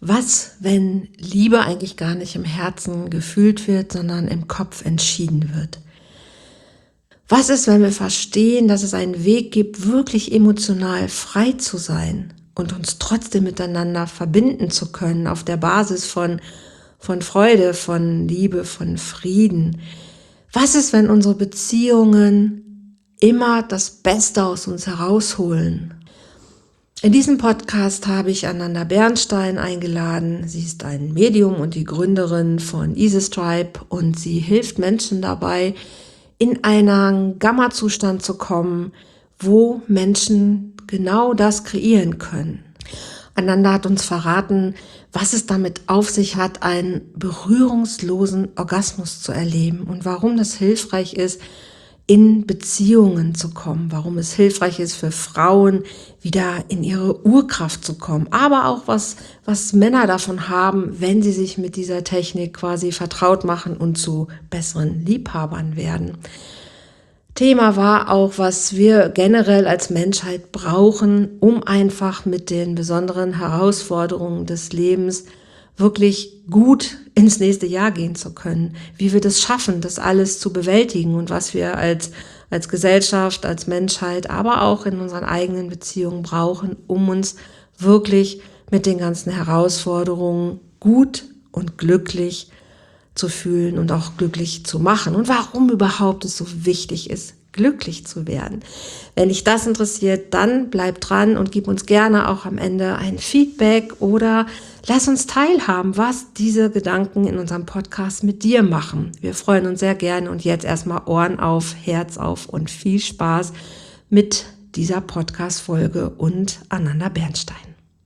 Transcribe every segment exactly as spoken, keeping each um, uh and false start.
Was, wenn Liebe eigentlich gar nicht im Herzen gefühlt wird, sondern im Kopf entschieden wird? Was ist, wenn wir verstehen, dass es einen Weg gibt, wirklich emotional frei zu sein und uns trotzdem miteinander verbinden zu können auf der Basis von, von Freude, von Liebe, von Frieden? Was ist, wenn unsere Beziehungen immer das Beste aus uns herausholen? In diesem Podcast habe ich Ananda Bernstein eingeladen. Sie ist ein Medium und die Gründerin von Isis Tribe und sie hilft Menschen dabei, in einen Gamma-Zustand zu kommen, wo Menschen genau das kreieren können. Ananda hat uns verraten, was es damit auf sich hat, einen berührungslosen Orgasmus zu erleben und warum das hilfreich ist, in Beziehungen zu kommen, warum es hilfreich ist für Frauen, wieder in ihre Urkraft zu kommen, aber auch was, was Männer davon haben, wenn sie sich mit dieser Technik quasi vertraut machen und zu besseren Liebhabern werden. Thema war auch, was wir generell als Menschheit brauchen, um einfach mit den besonderen Herausforderungen des Lebens wirklich gut ins nächste Jahr gehen zu können, wie wir das schaffen, das alles zu bewältigen und was wir als, als Gesellschaft, als Menschheit, aber auch in unseren eigenen Beziehungen brauchen, um uns wirklich mit den ganzen Herausforderungen gut und glücklich zu fühlen und auch glücklich zu machen und warum überhaupt es so wichtig ist, glücklich zu werden. Wenn dich das interessiert, dann bleib dran und gib uns gerne auch am Ende ein Feedback oder lass uns teilhaben, was diese Gedanken in unserem Podcast mit dir machen. Wir freuen uns sehr gerne und jetzt erstmal Ohren auf, Herz auf und viel Spaß mit dieser Podcast-Folge und Ananda Bernstein.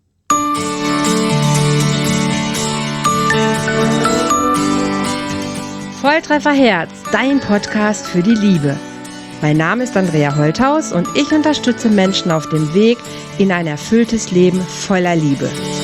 Volltreffer Herz, dein Podcast für die Liebe. Mein Name ist Andrea Holthaus und ich unterstütze Menschen auf dem Weg in ein erfülltes Leben voller Liebe.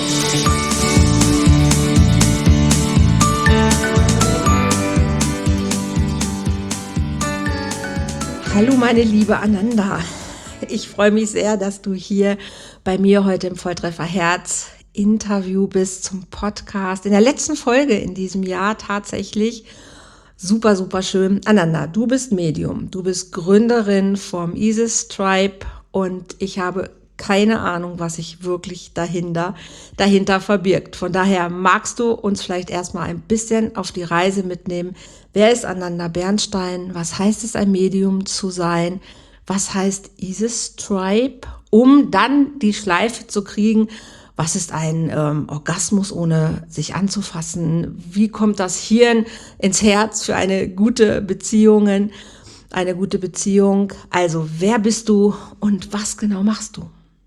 Hallo meine liebe Ananda, ich freue mich sehr, dass du hier bei mir heute im Volltreffer Herz Interview bist zum Podcast. In der letzten Folge in diesem Jahr tatsächlich. Super, super schön. Ananda, du bist Medium, du bist Gründerin vom Isis Tribe und ich habe keine Ahnung, was sich wirklich dahinter, dahinter verbirgt. Von daher magst du uns vielleicht erstmal ein bisschen auf die Reise mitnehmen. Wer ist Ananda Bernstein? Was heißt es, ein Medium zu sein? Was heißt Isis Tribe? Um dann die Schleife zu kriegen, was ist ein ähm, Orgasmus, ohne sich anzufassen? Wie kommt das Hirn ins Herz für eine gute Beziehung? Eine gute Beziehung. Also, wer bist du und was genau machst du?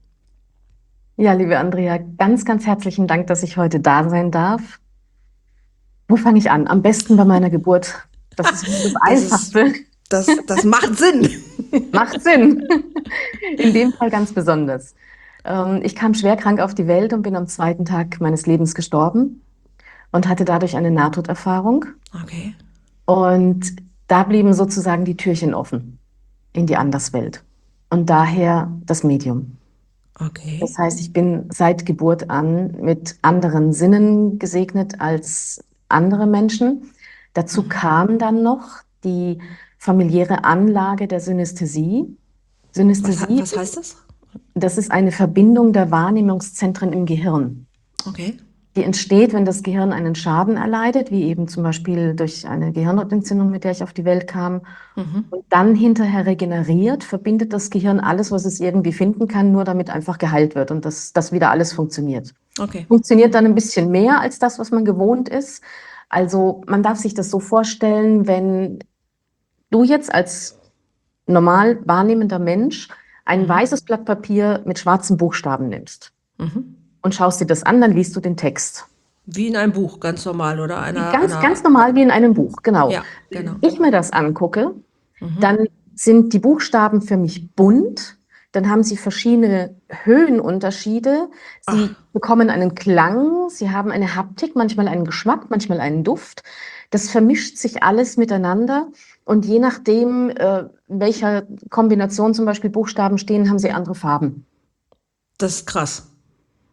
Ja, liebe Andrea, ganz, ganz herzlichen Dank, dass ich heute da sein darf. Wo fange ich an? Am besten bei meiner Geburt. Das ist das Einfachste. Das, ist, das, das macht Sinn. Macht Sinn. In dem Fall ganz besonders. Ich kam schwer krank auf die Welt und bin am zweiten Tag meines Lebens gestorben und hatte dadurch eine Nahtoderfahrung. Okay. Und da blieben sozusagen die Türchen offen in die Anderswelt. Und daher das Medium. Okay. Das heißt, ich bin seit Geburt an mit anderen Sinnen gesegnet als andere Menschen. Dazu Mhm. kam dann noch die familiäre Anlage der Synästhesie. Synästhesie. Was, was heißt das? Das ist eine Verbindung der Wahrnehmungszentren im Gehirn. Okay. Die entsteht, wenn das Gehirn einen Schaden erleidet, wie eben zum Beispiel durch eine Gehirnhautentzündung, mit der ich auf die Welt kam. Mhm. Und dann hinterher regeneriert, verbindet das Gehirn alles, was es irgendwie finden kann, nur damit einfach geheilt wird und dass das wieder alles funktioniert. Okay. Funktioniert dann ein bisschen mehr als das, was man gewohnt ist. Also man darf sich das so vorstellen, wenn du jetzt als normal wahrnehmender Mensch ein Mhm. weißes Blatt Papier mit schwarzen Buchstaben nimmst. Mhm. Und schaust dir das an, dann liest du den Text. Wie in einem Buch, ganz normal, oder? Einer, ganz, einer, ganz normal wie in einem Buch, genau. Ja, genau. Wenn ich mir das angucke, Mhm. dann sind die Buchstaben für mich bunt, dann haben sie verschiedene Höhenunterschiede, sie Ach. bekommen einen Klang, sie haben eine Haptik, manchmal einen Geschmack, manchmal einen Duft. Das vermischt sich alles miteinander und je nachdem, äh, welcher Kombination zum Beispiel Buchstaben stehen, haben sie andere Farben. Das ist krass.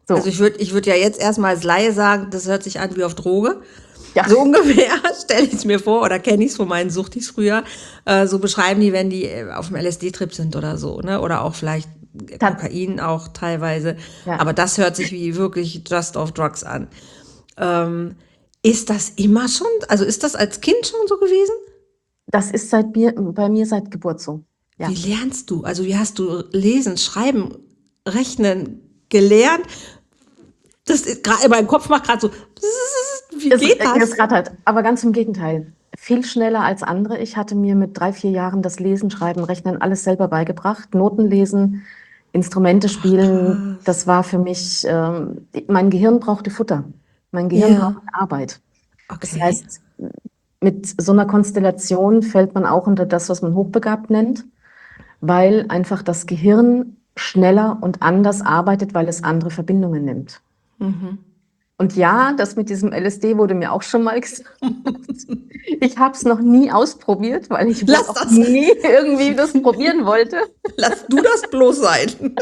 Also So, ich würde ich würd ja jetzt erstmal als Laie sagen, das hört sich an wie auf Droge. ja, So ungefähr stelle ich es mir vor oder kenne ich es von meinen Suchtis früher. Äh, so beschreiben die, wenn die äh, auf dem L S D-Trip sind oder so, ne? Oder auch vielleicht tat, Kokain auch teilweise. ja. Aber das hört sich wie wirklich Just of Drugs an. Ähm, ist das immer schon, also ist das als Kind schon so gewesen? Das ist seit mir, bei mir seit Geburt so. Wie Ja. lernst du? Also wie hast du Lesen, Schreiben, Rechnen gelernt? Das ist gerade, mein Kopf macht gerade so, wie Es, geht äh, es das? rattert, aber ganz im Gegenteil. Viel schneller als andere. Ich hatte mir mit drei, vier Jahren das Lesen, Schreiben, Rechnen alles selber beigebracht. Noten lesen, Instrumente Ach spielen. krass. Das war für mich, ähm, mein Gehirn brauchte Futter. Mein Gehirn Ja, brauchte Arbeit. Das okay. heißt, mit so einer Konstellation fällt man auch unter das, was man hochbegabt nennt, weil einfach das Gehirn schneller und anders arbeitet, weil es andere Verbindungen nimmt. Und ja, das mit diesem L S D wurde mir auch schon mal gesagt. Ich habe es noch nie ausprobiert, weil ich wohl Lass auch das, nie irgendwie das probieren wollte. lass du das bloß sein.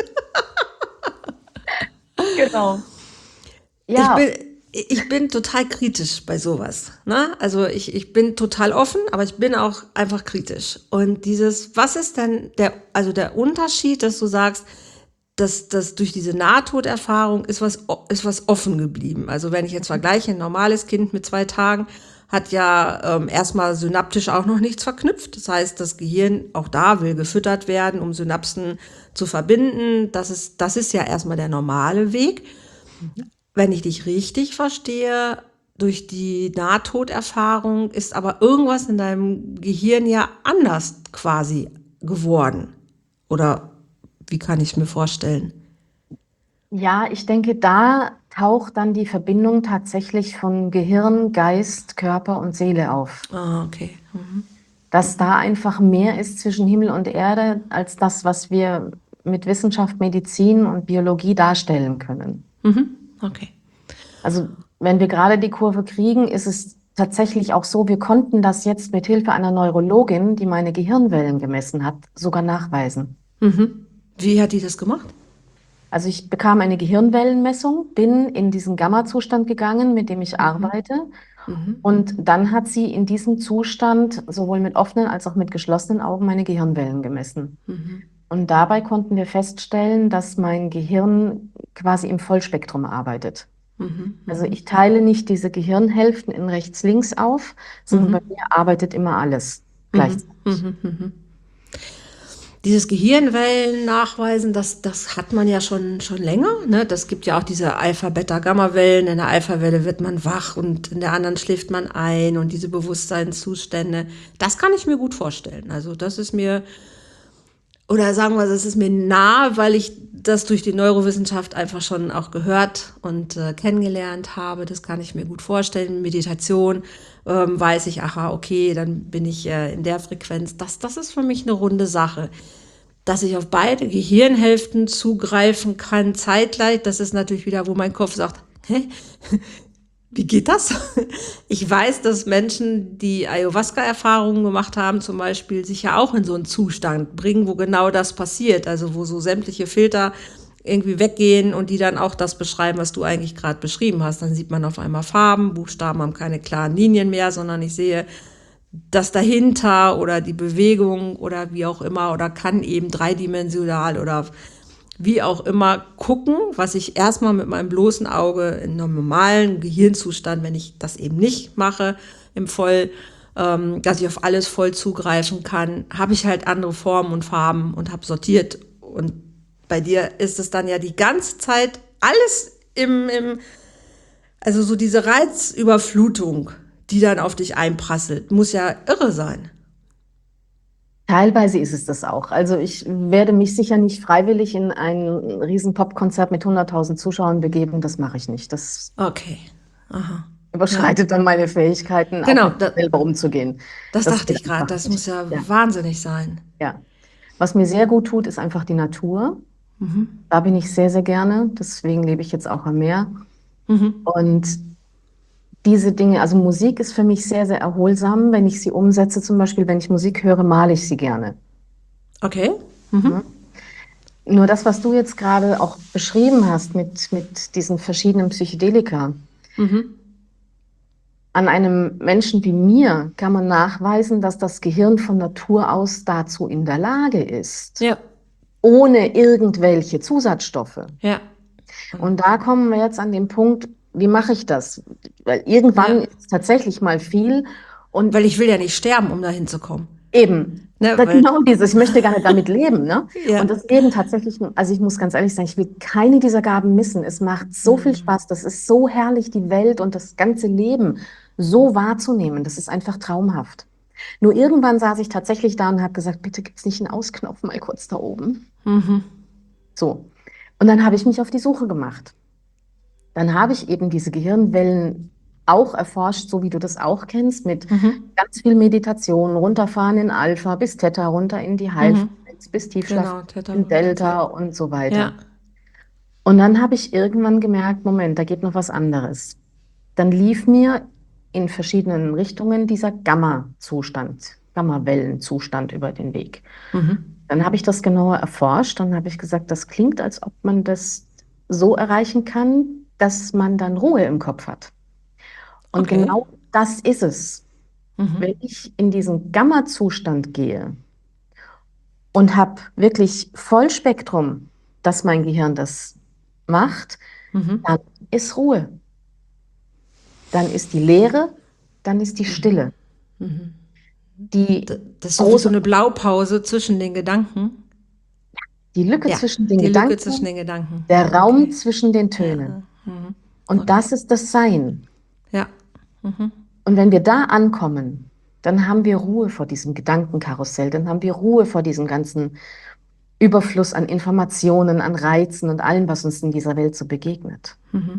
Genau. Ich Ja, bin, ich bin total kritisch bei sowas. Ne? Also ich, ich bin total offen, aber ich bin auch einfach kritisch. Und dieses, was ist denn der, also der Unterschied, dass du sagst, dass, dass durch diese Nahtoderfahrung ist was, ist was offen geblieben. Also wenn ich jetzt vergleiche, ein normales Kind mit zwei Tagen hat ja ähm, erstmal synaptisch auch noch nichts verknüpft. Das heißt, das Gehirn auch da will gefüttert werden, um Synapsen zu verbinden. Das ist, das ist ja erstmal der normale Weg. Wenn ich dich richtig verstehe, durch die Nahtoderfahrung ist aber irgendwas in deinem Gehirn ja anders quasi geworden. Oder wie kann ich es mir vorstellen? ja, ich denke, da taucht dann die Verbindung tatsächlich von Gehirn, Geist, Körper und Seele auf. Ah, okay. Mhm. Dass da einfach mehr ist zwischen Himmel und Erde als das, was wir mit Wissenschaft, Medizin und Biologie darstellen können. Mhm. Okay. Also wenn wir gerade die Kurve kriegen, ist es tatsächlich auch so, wir konnten das jetzt mit Hilfe einer Neurologin, die meine Gehirnwellen gemessen hat, sogar nachweisen. Mhm. Wie hat die das gemacht? Also ich bekam eine Gehirnwellenmessung, bin in diesen Gamma-Zustand gegangen, mit dem ich arbeite. Mhm. Und dann hat sie in diesem Zustand sowohl mit offenen als auch mit geschlossenen Augen meine Gehirnwellen gemessen. Und dabei konnten wir feststellen, dass mein Gehirn quasi im Vollspektrum arbeitet. Also ich teile nicht diese Gehirnhälften in rechts-links auf, sondern bei mir arbeitet immer alles gleichzeitig. Dieses Gehirnwellen nachweisen, das, das hat man ja schon, schon länger. Ne? Das gibt ja auch diese Alpha-Beta-Gamma-Wellen. In der Alpha-Welle wird man wach und in der anderen schläft man ein und diese Bewusstseinszustände. Das kann ich mir gut vorstellen. Also das ist mir, oder sagen wir, das ist mir nah, weil ich das durch die Neurowissenschaft einfach schon auch gehört und äh, kennengelernt habe. Das kann ich mir gut vorstellen. Meditation ähm, weiß ich, aha, okay, dann bin ich äh, in der Frequenz. Das, das ist für mich eine runde Sache. Dass ich auf beide Gehirnhälften zugreifen kann zeitgleich, das ist natürlich wieder, wo mein Kopf sagt, hä? Wie geht das? Ich weiß, dass Menschen, die Ayahuasca-Erfahrungen gemacht haben, zum Beispiel, sich ja auch in so einen Zustand bringen, wo genau das passiert. Also wo so sämtliche Filter irgendwie weggehen und die dann auch das beschreiben, was du eigentlich gerade beschrieben hast. Dann sieht man auf einmal Farben, Buchstaben haben keine klaren Linien mehr, sondern ich sehe das dahinter oder die Bewegung oder wie auch immer oder kann eben dreidimensional oder wie auch immer gucken, was ich erstmal mit meinem bloßen Auge in einem normalen Gehirnzustand, wenn ich das eben nicht mache, im Voll, ähm, dass ich auf alles voll zugreifen kann, habe ich halt andere Formen und Farben und habe sortiert. Und bei dir ist es dann ja die ganze Zeit alles im, im also so diese Reizüberflutung, die dann auf dich einprasselt, muss ja irre sein. Teilweise ist es das auch. Also ich werde mich sicher nicht freiwillig in ein riesen Popkonzert mit hunderttausend Zuschauern begeben. Das mache ich nicht. Das Okay. Aha. Ja. überschreitet dann meine Fähigkeiten, auch Genau, mit mir da, selber umzugehen. das Das dachte geht ich gerade. einfach Das nicht. muss ja Ja, wahnsinnig sein. ja. Was mir sehr gut tut, ist einfach die Natur. Da bin ich sehr, sehr gerne. Deswegen lebe ich jetzt auch am Meer. Und diese Dinge, also Musik ist für mich sehr, sehr erholsam. Wenn ich sie umsetze, zum Beispiel, wenn ich Musik höre, male ich sie gerne. Okay. Ne? Nur das, was du jetzt gerade auch beschrieben hast mit, mit diesen verschiedenen Psychedelika. Mhm. An einem Menschen wie mir kann man nachweisen, dass das Gehirn von Natur aus dazu in der Lage ist, Ja, ohne irgendwelche Zusatzstoffe. ja, Und da kommen wir jetzt an den Punkt, wie mache ich das? Weil irgendwann ja. ist es tatsächlich mal viel und Weil ich will ja nicht sterben, um dahin zu kommen. eben, Ne, da weil, genau dieses, ich möchte gar nicht damit leben, ne? ja. Und das Leben tatsächlich, also ich muss ganz ehrlich sagen, ich will keine dieser Gaben missen. Es macht so viel Mhm. Spaß, das ist so herrlich, die Welt und das ganze Leben so wahrzunehmen. Das ist einfach traumhaft. Nur irgendwann saß ich tatsächlich da und habe gesagt, bitte gibt's nicht einen Ausknopf mal kurz da oben. Mhm. So. Und dann habe ich mich auf die Suche gemacht. Dann habe ich eben diese Gehirnwellen auch erforscht, so wie du das auch kennst, mit Mhm. ganz viel Meditation, runterfahren in Alpha bis Theta, runter in die Mhm. Heilfrequenz, bis Tiefschlaf Genau, Theta in und Delta Alpha. und so weiter. Ja. Und dann habe ich irgendwann gemerkt, Moment, da geht noch was anderes. Dann lief mir in verschiedenen Richtungen dieser Gamma-Zustand, Gamma-Wellenzustand über den Weg. Mhm. Dann habe ich das genauer erforscht und habe ich gesagt, das klingt, als ob man das so erreichen kann, dass man dann Ruhe im Kopf hat. Und Okay. genau das ist es. Mhm. Wenn ich in diesen Gamma-Zustand gehe und habe wirklich Vollspektrum, dass mein Gehirn das macht, Mhm. dann ist Ruhe. Dann ist die Leere, dann ist die Mhm. Stille. Mhm. Die D- Das ist so wie so große, eine Blaupause zwischen den Gedanken. die Lücke Ja, zwischen den die Lücke zwischen Gedanken, den Gedanken. der Raum Okay. zwischen den Ja. Tönen. Mhm. Und Okay. das ist das Sein. Ja. Mhm. Und wenn wir da ankommen, dann haben wir Ruhe vor diesem Gedankenkarussell, dann haben wir Ruhe vor diesem ganzen Überfluss an Informationen, an Reizen und allem, was uns in dieser Welt so begegnet.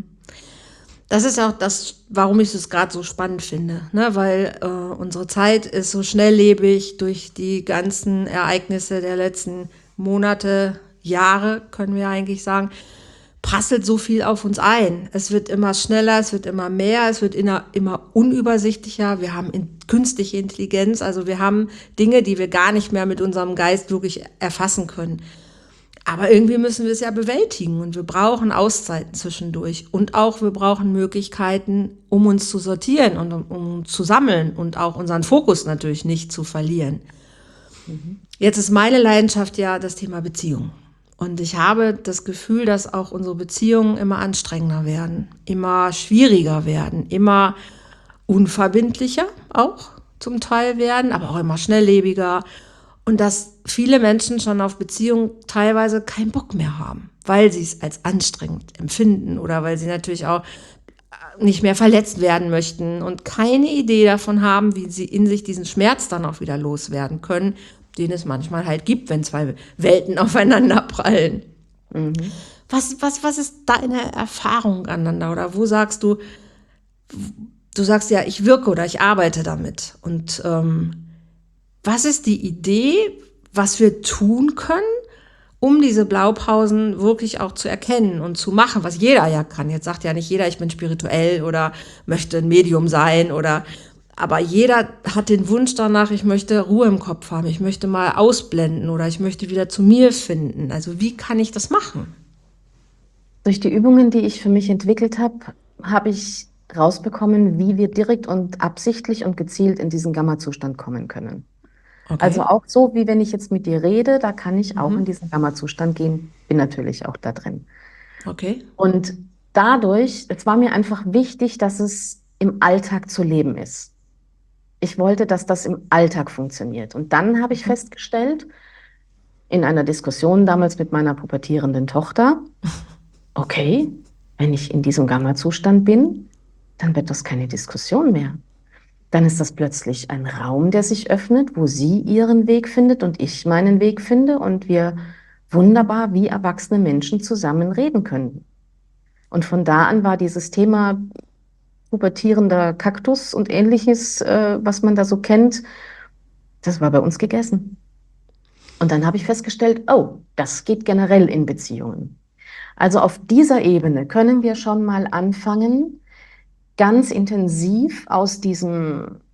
Das ist auch das, warum ich es gerade so spannend finde, ne? Weil äh, unsere Zeit ist so schnelllebig durch die ganzen Ereignisse der letzten Monate, Jahre, können wir eigentlich sagen, prasselt so viel auf uns ein. Es wird immer schneller, es wird immer mehr, es wird immer, immer unübersichtlicher. Wir haben in, künstliche Intelligenz, also wir haben Dinge, die wir gar nicht mehr mit unserem Geist wirklich erfassen können. Aber irgendwie müssen wir es ja bewältigen und wir brauchen Auszeiten zwischendurch. Und auch wir brauchen Möglichkeiten, um uns zu sortieren und um, um uns zu sammeln und auch unseren Fokus natürlich nicht zu verlieren. Mhm. Jetzt ist meine Leidenschaft ja das Thema Beziehung. Und ich habe das Gefühl, dass auch unsere Beziehungen immer anstrengender werden, immer schwieriger werden, immer unverbindlicher auch zum Teil werden, aber auch immer schnelllebiger. Und dass viele Menschen schon auf Beziehungen teilweise keinen Bock mehr haben, weil sie es als anstrengend empfinden oder weil sie natürlich auch nicht mehr verletzt werden möchten und keine Idee davon haben, wie sie in sich diesen Schmerz dann auch wieder loswerden können, den es manchmal halt gibt, wenn zwei Welten aufeinander prallen. Mhm. Was, was, was ist deine Erfahrung aneinander? Oder wo sagst du, du sagst ja, ich wirke oder ich arbeite damit. Und ähm, was ist die Idee, was wir tun können, um diese Blaupausen wirklich auch zu erkennen und zu machen, was jeder ja kann. Jetzt sagt ja nicht jeder, ich bin spirituell oder möchte ein Medium sein oder, aber jeder hat den Wunsch danach, ich möchte Ruhe im Kopf haben, ich möchte mal ausblenden oder ich möchte wieder zu mir finden. Also wie kann ich das machen? Durch die Übungen, die ich für mich entwickelt habe, habe ich rausbekommen, wie wir direkt und absichtlich und gezielt in diesen Gamma-Zustand kommen können. Also Okay. auch so, wie wenn ich jetzt mit dir rede, da kann ich auch in Mhm. diesen Gamma-Zustand gehen, bin natürlich auch da drin. Okay. Und dadurch, es war mir einfach wichtig, dass es im Alltag zu leben ist. Ich wollte, dass das im Alltag funktioniert. Und dann habe ich Mhm. festgestellt, in einer Diskussion damals mit meiner pubertierenden Tochter, okay, wenn ich in diesem Gamma-Zustand bin, dann wird das keine Diskussion mehr. Dann ist das plötzlich ein Raum, der sich öffnet, wo sie ihren Weg findet und ich meinen Weg finde und wir wunderbar wie erwachsene Menschen zusammen reden können. Und von da an war dieses Thema pubertierender Kaktus und ähnliches, äh, was man da so kennt, das war bei uns gegessen. Und dann habe ich festgestellt, oh, das geht generell in Beziehungen. Also auf dieser Ebene können wir schon mal anfangen, ganz intensiv aus diesem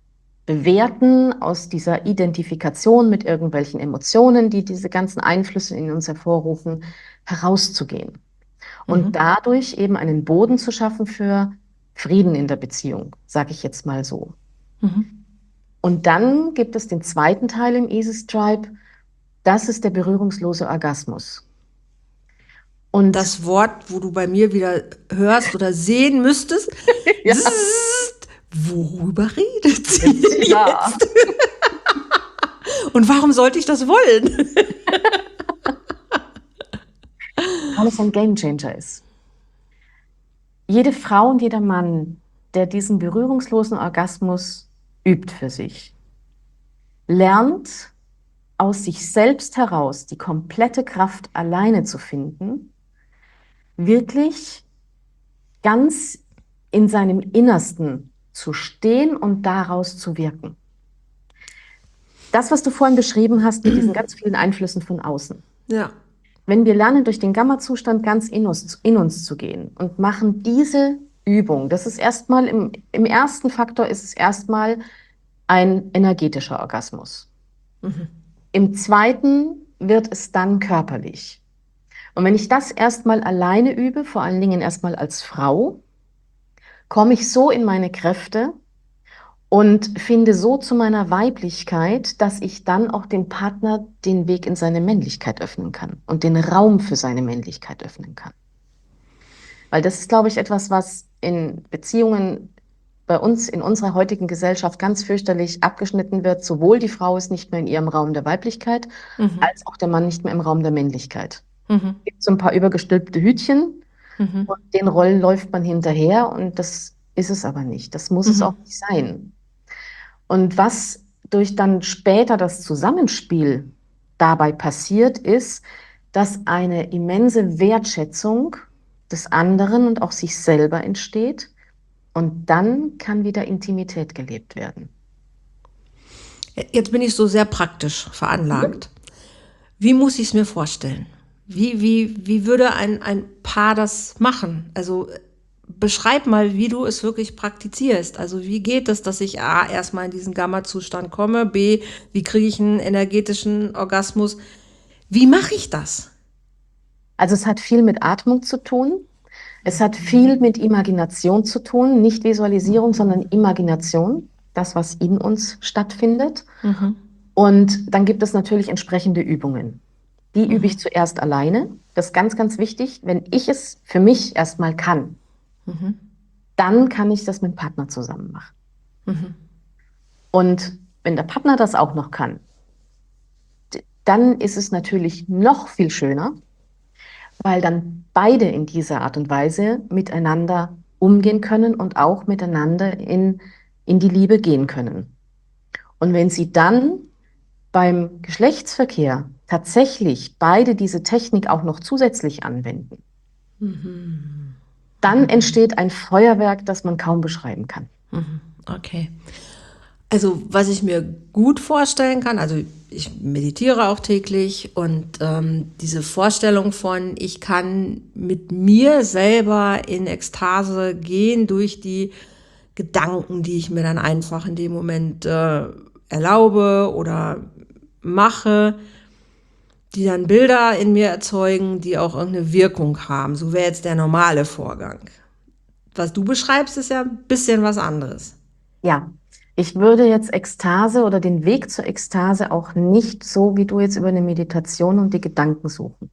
Bewerten, aus dieser Identifikation mit irgendwelchen Emotionen, die diese ganzen Einflüsse in uns hervorrufen, herauszugehen. Und Mhm. dadurch eben einen Boden zu schaffen für Frieden in der Beziehung, sage ich jetzt mal so. Mhm. Und dann gibt es den zweiten Teil im Easy Tribe, das ist der berührungslose Orgasmus. Und Das Wort, wo du bei mir wieder hörst oder sehen müsstest, ja, zzt, worüber redet sie ja. jetzt? Und warum sollte ich das wollen? Weil es ein Gamechanger ist. Jede Frau und jeder Mann, der diesen berührungslosen Orgasmus übt für sich, lernt aus sich selbst heraus die komplette Kraft alleine zu finden, wirklich ganz in seinem Innersten zu stehen und daraus zu wirken. Das, was du vorhin beschrieben hast mit diesen ganz vielen Einflüssen von außen. Ja. Wenn wir lernen, durch den Gamma-Zustand ganz in uns, in uns zu gehen und machen diese Übung, das ist erstmal, im, im ersten Faktor ist es erstmal ein energetischer Orgasmus. Mhm. Im zweiten wird es dann körperlich. Und wenn ich das erstmal alleine übe, vor allen Dingen erstmal als Frau, komme ich so in meine Kräfte und finde so zu meiner Weiblichkeit, dass ich dann auch dem Partner den Weg in seine Männlichkeit öffnen kann und den Raum für seine Männlichkeit öffnen kann. Weil das ist, glaube ich, etwas, was in Beziehungen bei uns in unserer heutigen Gesellschaft ganz fürchterlich abgeschnitten wird. Sowohl die Frau ist nicht mehr in ihrem Raum der Weiblichkeit, Mhm. als auch der Mann nicht mehr im Raum der Männlichkeit. Mhm. Es gibt so ein paar übergestülpte Hütchen Mhm. und den Rollen läuft man hinterher und das ist es aber nicht. Das muss es Mhm. auch nicht sein. Und was durch dann später das Zusammenspiel dabei passiert, ist, dass eine immense Wertschätzung des anderen und auch sich selber entsteht. Und dann kann wieder Intimität gelebt werden. Jetzt bin ich so sehr praktisch veranlagt. Wie muss ich es mir vorstellen? Wie, wie, wie würde ein, ein Paar das machen? Also beschreib mal, wie du es wirklich praktizierst. Also wie geht es, dass ich A, erstmal in diesen Gamma-Zustand komme, B, wie kriege ich einen energetischen Orgasmus? Wie mache ich das? Also es hat viel mit Atmung zu tun. Es hat viel mit Imagination zu tun, nicht Visualisierung, sondern Imagination, das, was in uns stattfindet. Mhm. Und dann gibt es natürlich entsprechende Übungen. Die übe ich Mhm. zuerst alleine. Das ist ganz, ganz wichtig. Wenn ich es für mich erstmal kann, Mhm. dann kann ich das mit dem Partner zusammen machen. Mhm. Und wenn der Partner das auch noch kann, d- dann ist es natürlich noch viel schöner, weil dann beide in dieser Art und Weise miteinander umgehen können und auch miteinander in, in die Liebe gehen können. Und wenn sie dann beim Geschlechtsverkehr tatsächlich beide diese Technik auch noch zusätzlich anwenden, Mhm. dann entsteht ein Feuerwerk, das man kaum beschreiben kann. Mhm. Okay. Also was ich mir gut vorstellen kann, also ich meditiere auch täglich und ähm, diese Vorstellung von, ich kann mit mir selber in Ekstase gehen durch die Gedanken, die ich mir dann einfach in dem Moment äh, erlaube oder mache, die dann Bilder in mir erzeugen, die auch irgendeine Wirkung haben. So wäre jetzt der normale Vorgang. Was du beschreibst, ist ja ein bisschen was anderes. Ja, ich würde jetzt Ekstase oder den Weg zur Ekstase auch nicht so wie du jetzt über eine Meditation und die Gedanken suchen.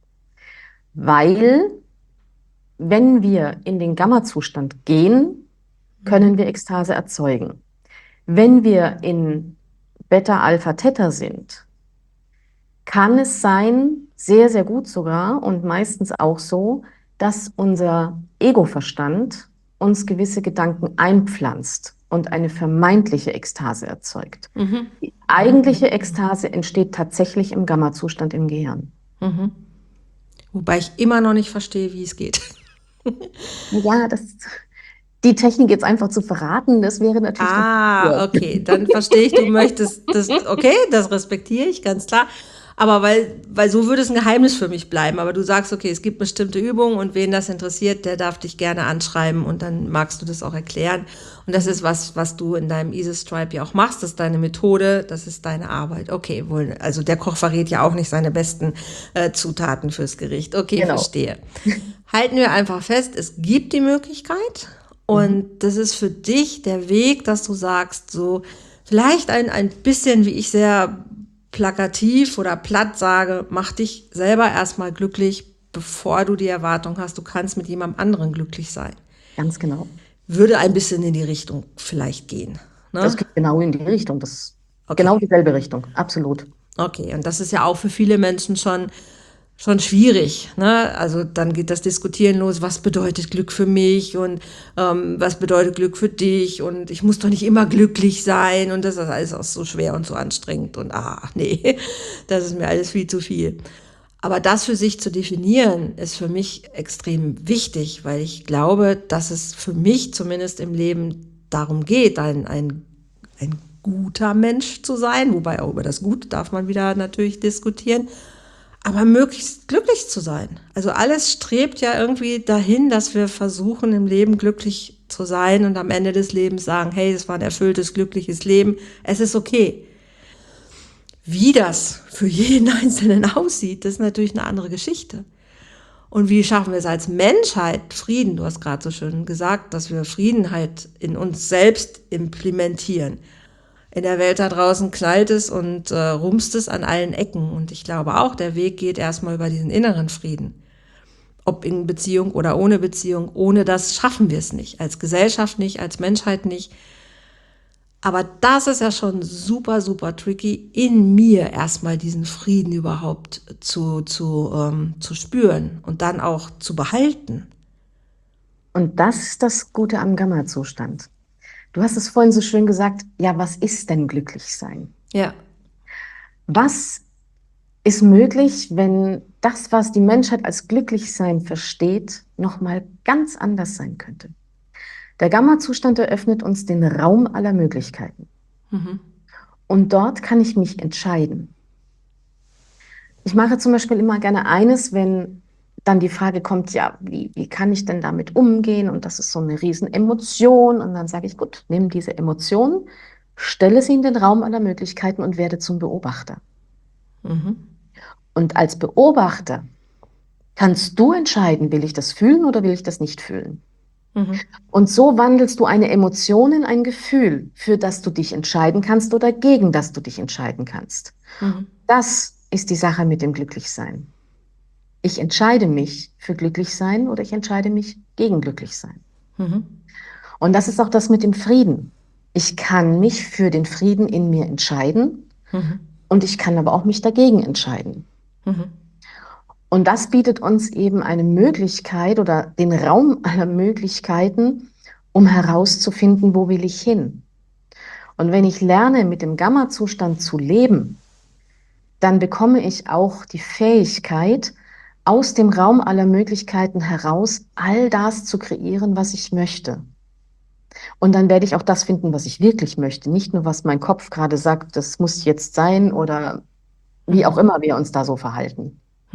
Weil, wenn wir in den Gamma-Zustand gehen, können wir Ekstase erzeugen. Wenn wir in Beta, Alpha, Theta sind, kann es sein, sehr, sehr gut sogar und meistens auch so, dass unser Ego-Verstand uns gewisse Gedanken einpflanzt und eine vermeintliche Ekstase erzeugt. Mhm. Die eigentliche Ekstase entsteht tatsächlich im Gamma-Zustand im Gehirn. Mhm. Wobei ich immer noch nicht verstehe, wie es geht. Ja, das, die Technik jetzt einfach zu verraten, das wäre natürlich dann Ah, absurd. okay, dann verstehe ich, du möchtest das, okay, das respektiere ich, ganz klar. Aber weil, weil so würde es ein Geheimnis für mich bleiben. Aber du sagst, okay, es gibt bestimmte Übungen und wen das interessiert, der darf dich gerne anschreiben und dann magst du das auch erklären. Und das ist was, was du in deinem Easy Stripe ja auch machst. Das ist deine Methode, das ist deine Arbeit. Okay, wohl, also der Koch verrät ja auch nicht seine besten äh, Zutaten fürs Gericht. Okay, Genau. verstehe. Halten wir einfach fest, es gibt die Möglichkeit und mhm. das ist für dich der Weg, dass du sagst, so vielleicht ein, ein bisschen, wie ich sehr plakativ oder platt sage, mach dich selber erstmal glücklich, bevor du die Erwartung hast, du kannst mit jemandem anderen glücklich sein. Ganz genau. Würde ein bisschen in die Richtung vielleicht gehen. Ne? Das geht genau in die Richtung, das okay. genau dieselbe Richtung, absolut. Okay, und das ist ja auch für viele Menschen schon schon schwierig, ne? Also dann geht das Diskutieren los, was bedeutet Glück für mich und ähm, was bedeutet Glück für dich und ich muss doch nicht immer glücklich sein und das ist alles auch so schwer und so anstrengend und ah, nee, das ist mir alles viel zu viel. Aber das für sich zu definieren, ist für mich extrem wichtig, weil ich glaube, dass es für mich zumindest im Leben darum geht, ein, ein, ein guter Mensch zu sein, wobei auch über das Gut darf man wieder natürlich diskutieren, aber möglichst glücklich zu sein. Also alles strebt ja irgendwie dahin, dass wir versuchen, im Leben glücklich zu sein und am Ende des Lebens sagen, hey, es war ein erfülltes, glückliches Leben, es ist okay. Wie das für jeden Einzelnen aussieht, das ist natürlich eine andere Geschichte. Und wie schaffen wir es als Menschheit, Frieden, du hast gerade so schön gesagt, dass wir Frieden halt in uns selbst implementieren. In der Welt da draußen knallt es und äh, rumst es an allen Ecken. Und ich glaube auch, der Weg geht erstmal über diesen inneren Frieden. Ob in Beziehung oder ohne Beziehung, ohne das schaffen wir es nicht. Als Gesellschaft nicht, als Menschheit nicht. Aber das ist ja schon super, super tricky, in mir erstmal diesen Frieden überhaupt zu, zu, ähm, zu spüren und dann auch zu behalten. Und das ist das Gute am Gamma-Zustand. Du hast es vorhin so schön gesagt, ja, was ist denn glücklich sein? Ja. Was ist möglich, wenn das, was die Menschheit als glücklich sein versteht, nochmal ganz anders sein könnte? Der Gamma-Zustand eröffnet uns den Raum aller Möglichkeiten. Mhm. Und dort kann ich mich entscheiden. Ich mache zum Beispiel immer gerne eines, wenn dann die Frage kommt, ja, wie, wie kann ich denn damit umgehen? Und das ist so eine Riesenemotion. Und dann sage ich, gut, nimm diese Emotion, stelle sie in den Raum aller Möglichkeiten und werde zum Beobachter. Mhm. Und als Beobachter kannst du entscheiden, will ich das fühlen oder will ich das nicht fühlen? Mhm. Und so wandelst du eine Emotion in ein Gefühl, für das du dich entscheiden kannst oder gegen das du dich entscheiden kannst. Mhm. Das ist die Sache mit dem Glücklichsein. Ich entscheide mich für Glücklichsein oder ich entscheide mich gegen Glücklichsein. Mhm. Und das ist auch das mit dem Frieden. Ich kann mich für den Frieden in mir entscheiden, mhm. und ich kann aber auch mich dagegen entscheiden. Mhm. Und das bietet uns eben eine Möglichkeit oder den Raum aller Möglichkeiten, um herauszufinden, wo will ich hin. Und wenn ich lerne, mit dem Gamma-Zustand zu leben, dann bekomme ich auch die Fähigkeit, aus dem Raum aller Möglichkeiten heraus all das zu kreieren, was ich möchte. Und dann werde ich auch das finden, was ich wirklich möchte. Nicht nur, was mein Kopf gerade sagt, das muss jetzt sein oder wie auch immer wir uns da so verhalten.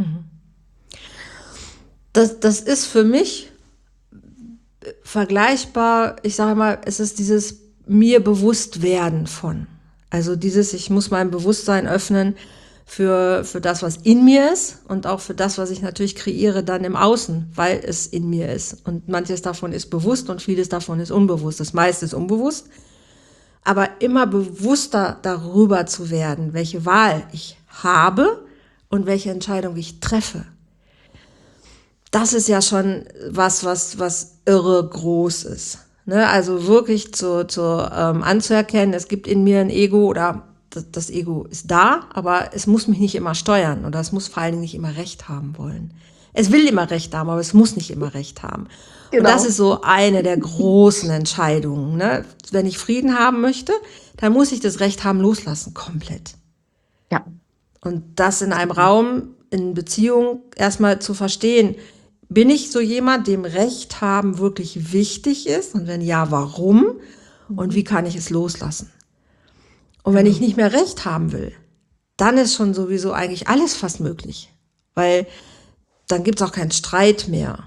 Das, das ist für mich vergleichbar, ich sage mal, es ist dieses mir bewusst werden von. Also dieses, ich muss mein Bewusstsein öffnen für, für das, was in mir ist und auch für das, was ich natürlich kreiere dann im Außen, weil es in mir ist. Und manches davon ist bewusst und vieles davon ist unbewusst. Das meiste ist unbewusst. Aber immer bewusster darüber zu werden, welche Wahl ich habe und welche Entscheidung ich treffe. Das ist ja schon was, was, was irre groß ist. Ne? Also wirklich zu, zu ähm, anzuerkennen, es gibt in mir ein Ego oder das, das Ego ist da, aber es muss mich nicht immer steuern oder es muss vor allen Dingen nicht immer Recht haben wollen. Es will immer Recht haben, aber es muss nicht immer Recht haben. Genau. Und das ist so eine der großen Entscheidungen. Ne? Wenn ich Frieden haben möchte, dann muss ich das Recht haben loslassen, komplett. Ja. Und das in einem Raum, in Beziehung erstmal zu verstehen, bin ich so jemand, dem Recht haben wirklich wichtig ist? Und wenn ja, warum? Und wie kann ich es loslassen? Und wenn ich nicht mehr Recht haben will, dann ist schon sowieso eigentlich alles fast möglich. Weil dann gibt es auch keinen Streit mehr.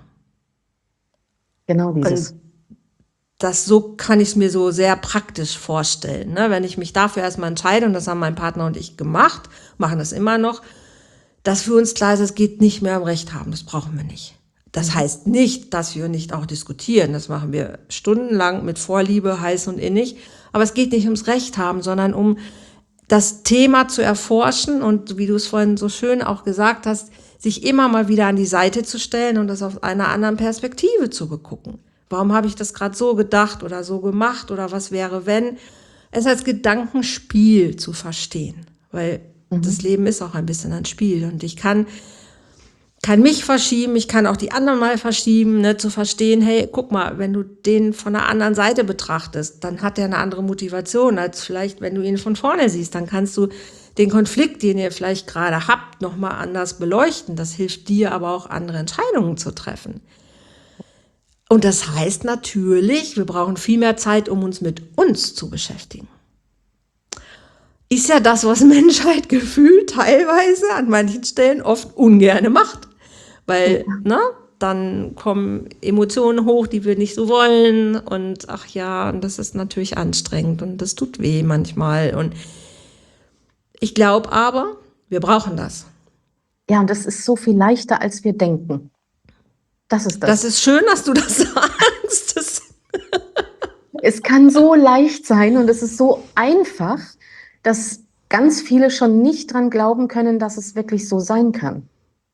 Genau dieses. Und das so kann ich es mir so sehr praktisch vorstellen. Ne? Wenn ich mich dafür erstmal entscheide, und das haben mein Partner und ich gemacht, machen das immer noch, dass für uns klar ist, es geht nicht mehr um Recht haben, das brauchen wir nicht. Das heißt nicht, dass wir nicht auch diskutieren, das machen wir stundenlang mit Vorliebe, heiß und innig, aber es geht nicht ums Recht haben, sondern um das Thema zu erforschen und, wie du es vorhin so schön auch gesagt hast, sich immer mal wieder an die Seite zu stellen und das auf einer anderen Perspektive zu begucken. Warum habe ich das gerade so gedacht oder so gemacht oder was wäre, wenn? Es als Gedankenspiel zu verstehen, weil mhm. das Leben ist auch ein bisschen ein Spiel und ich kann, kann mich verschieben, ich kann auch die anderen mal verschieben, ne, zu verstehen, hey, guck mal, wenn du den von der anderen Seite betrachtest, dann hat er eine andere Motivation, als vielleicht, wenn du ihn von vorne siehst, dann kannst du den Konflikt, den ihr vielleicht gerade habt, nochmal anders beleuchten. Das hilft dir aber auch, andere Entscheidungen zu treffen. Und das heißt natürlich, wir brauchen viel mehr Zeit, um uns mit uns zu beschäftigen. Ist ja das, was Menschheit gefühlt teilweise an manchen Stellen oft ungerne macht. Weil, ja. ne, dann kommen Emotionen hoch, die wir nicht so wollen. Und ach ja, und das ist natürlich anstrengend und das tut weh manchmal. Und ich glaube aber, wir brauchen das. Ja, und das ist so viel leichter, als wir denken. Das ist das. Das ist schön, dass du das sagst. Das es kann so leicht sein und es ist so einfach, dass ganz viele schon nicht dran glauben können, dass es wirklich so sein kann.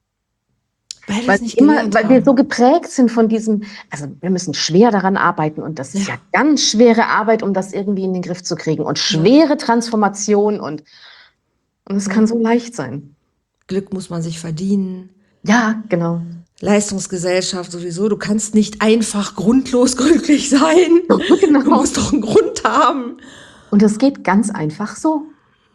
Weil, weil, nicht immer, weil haben. wir so geprägt sind von diesem, also wir müssen schwer daran arbeiten und das ist ja, ja ganz schwere Arbeit, um das irgendwie in den Griff zu kriegen und schwere ja. Transformation und, und es ja. kann so leicht sein. Glück muss man sich verdienen. Ja, genau. Leistungsgesellschaft sowieso, du kannst nicht einfach grundlos glücklich sein. Genau. Du musst doch einen Grund haben. Und das geht ganz einfach so.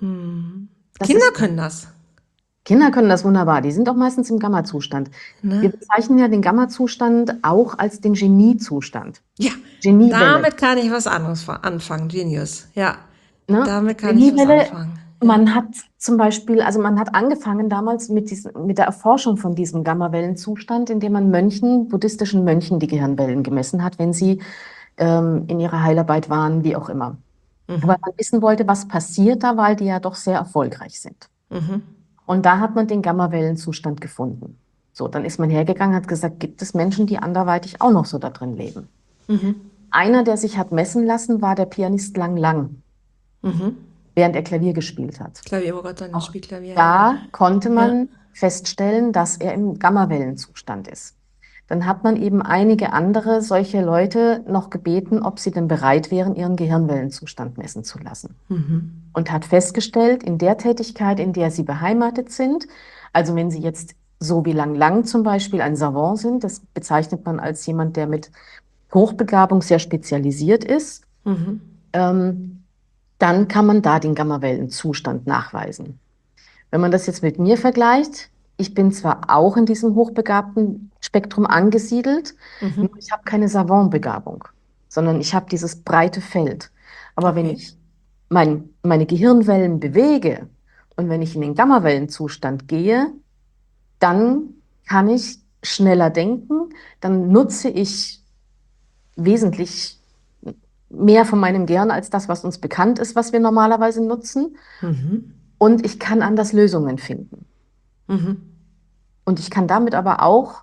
Hm. Kinder ist, können das. Kinder können das wunderbar. Die sind auch meistens im Gamma-Zustand. Ne? Wir bezeichnen ja den Gamma-Zustand auch als den Genie-Zustand. Ja, damit kann ich was anderes anfangen, Genius. Ja, ne? Damit kann ich was anfangen. Ja. Man hat zum Beispiel, also man hat angefangen damals mit, diesen, mit der Erforschung von diesem Gamma-Wellenzustand, indem man Mönchen, buddhistischen Mönchen die Gehirnwellen gemessen hat, wenn sie ähm, in ihrer Heilarbeit waren, wie auch immer. Mhm. Weil man wissen wollte, was passiert da, weil die ja doch sehr erfolgreich sind. Mhm. Und da hat man den Gamma-Wellenzustand gefunden. So, dann ist man hergegangen, hat gesagt, gibt es Menschen, die anderweitig auch noch so da drin leben? Mhm. Einer, der sich hat messen lassen, war der Pianist Lang Lang. Mhm. Während er Klavier gespielt hat. Klavier, oh Gott, dann spielt Klavier. Da konnte man ja. feststellen, dass er im Gamma-Wellenzustand ist. Dann hat man eben einige andere solche Leute noch gebeten, ob sie denn bereit wären, ihren Gehirnwellenzustand messen zu lassen. Mhm. Und hat festgestellt, in der Tätigkeit, in der sie beheimatet sind, also wenn sie jetzt so wie Lang Lang zum Beispiel ein Savant sind, das bezeichnet man als jemand, der mit Hochbegabung sehr spezialisiert ist, mhm. ähm, dann kann man da den Gamma-Wellenzustand nachweisen. Wenn man das jetzt mit mir vergleicht, ich bin zwar auch in diesem hochbegabten Spektrum angesiedelt, mhm. nur ich habe keine Savant-Begabung, sondern ich habe dieses breite Feld. Aber okay. wenn ich mein, meine Gehirnwellen bewege und wenn ich in den Gamma-Wellenzustand gehe, dann kann ich schneller denken, dann nutze ich wesentlich mehr von meinem Gehirn als das, was uns bekannt ist, was wir normalerweise nutzen. Mhm. Und ich kann anders Lösungen finden. Mhm. Und ich kann damit aber auch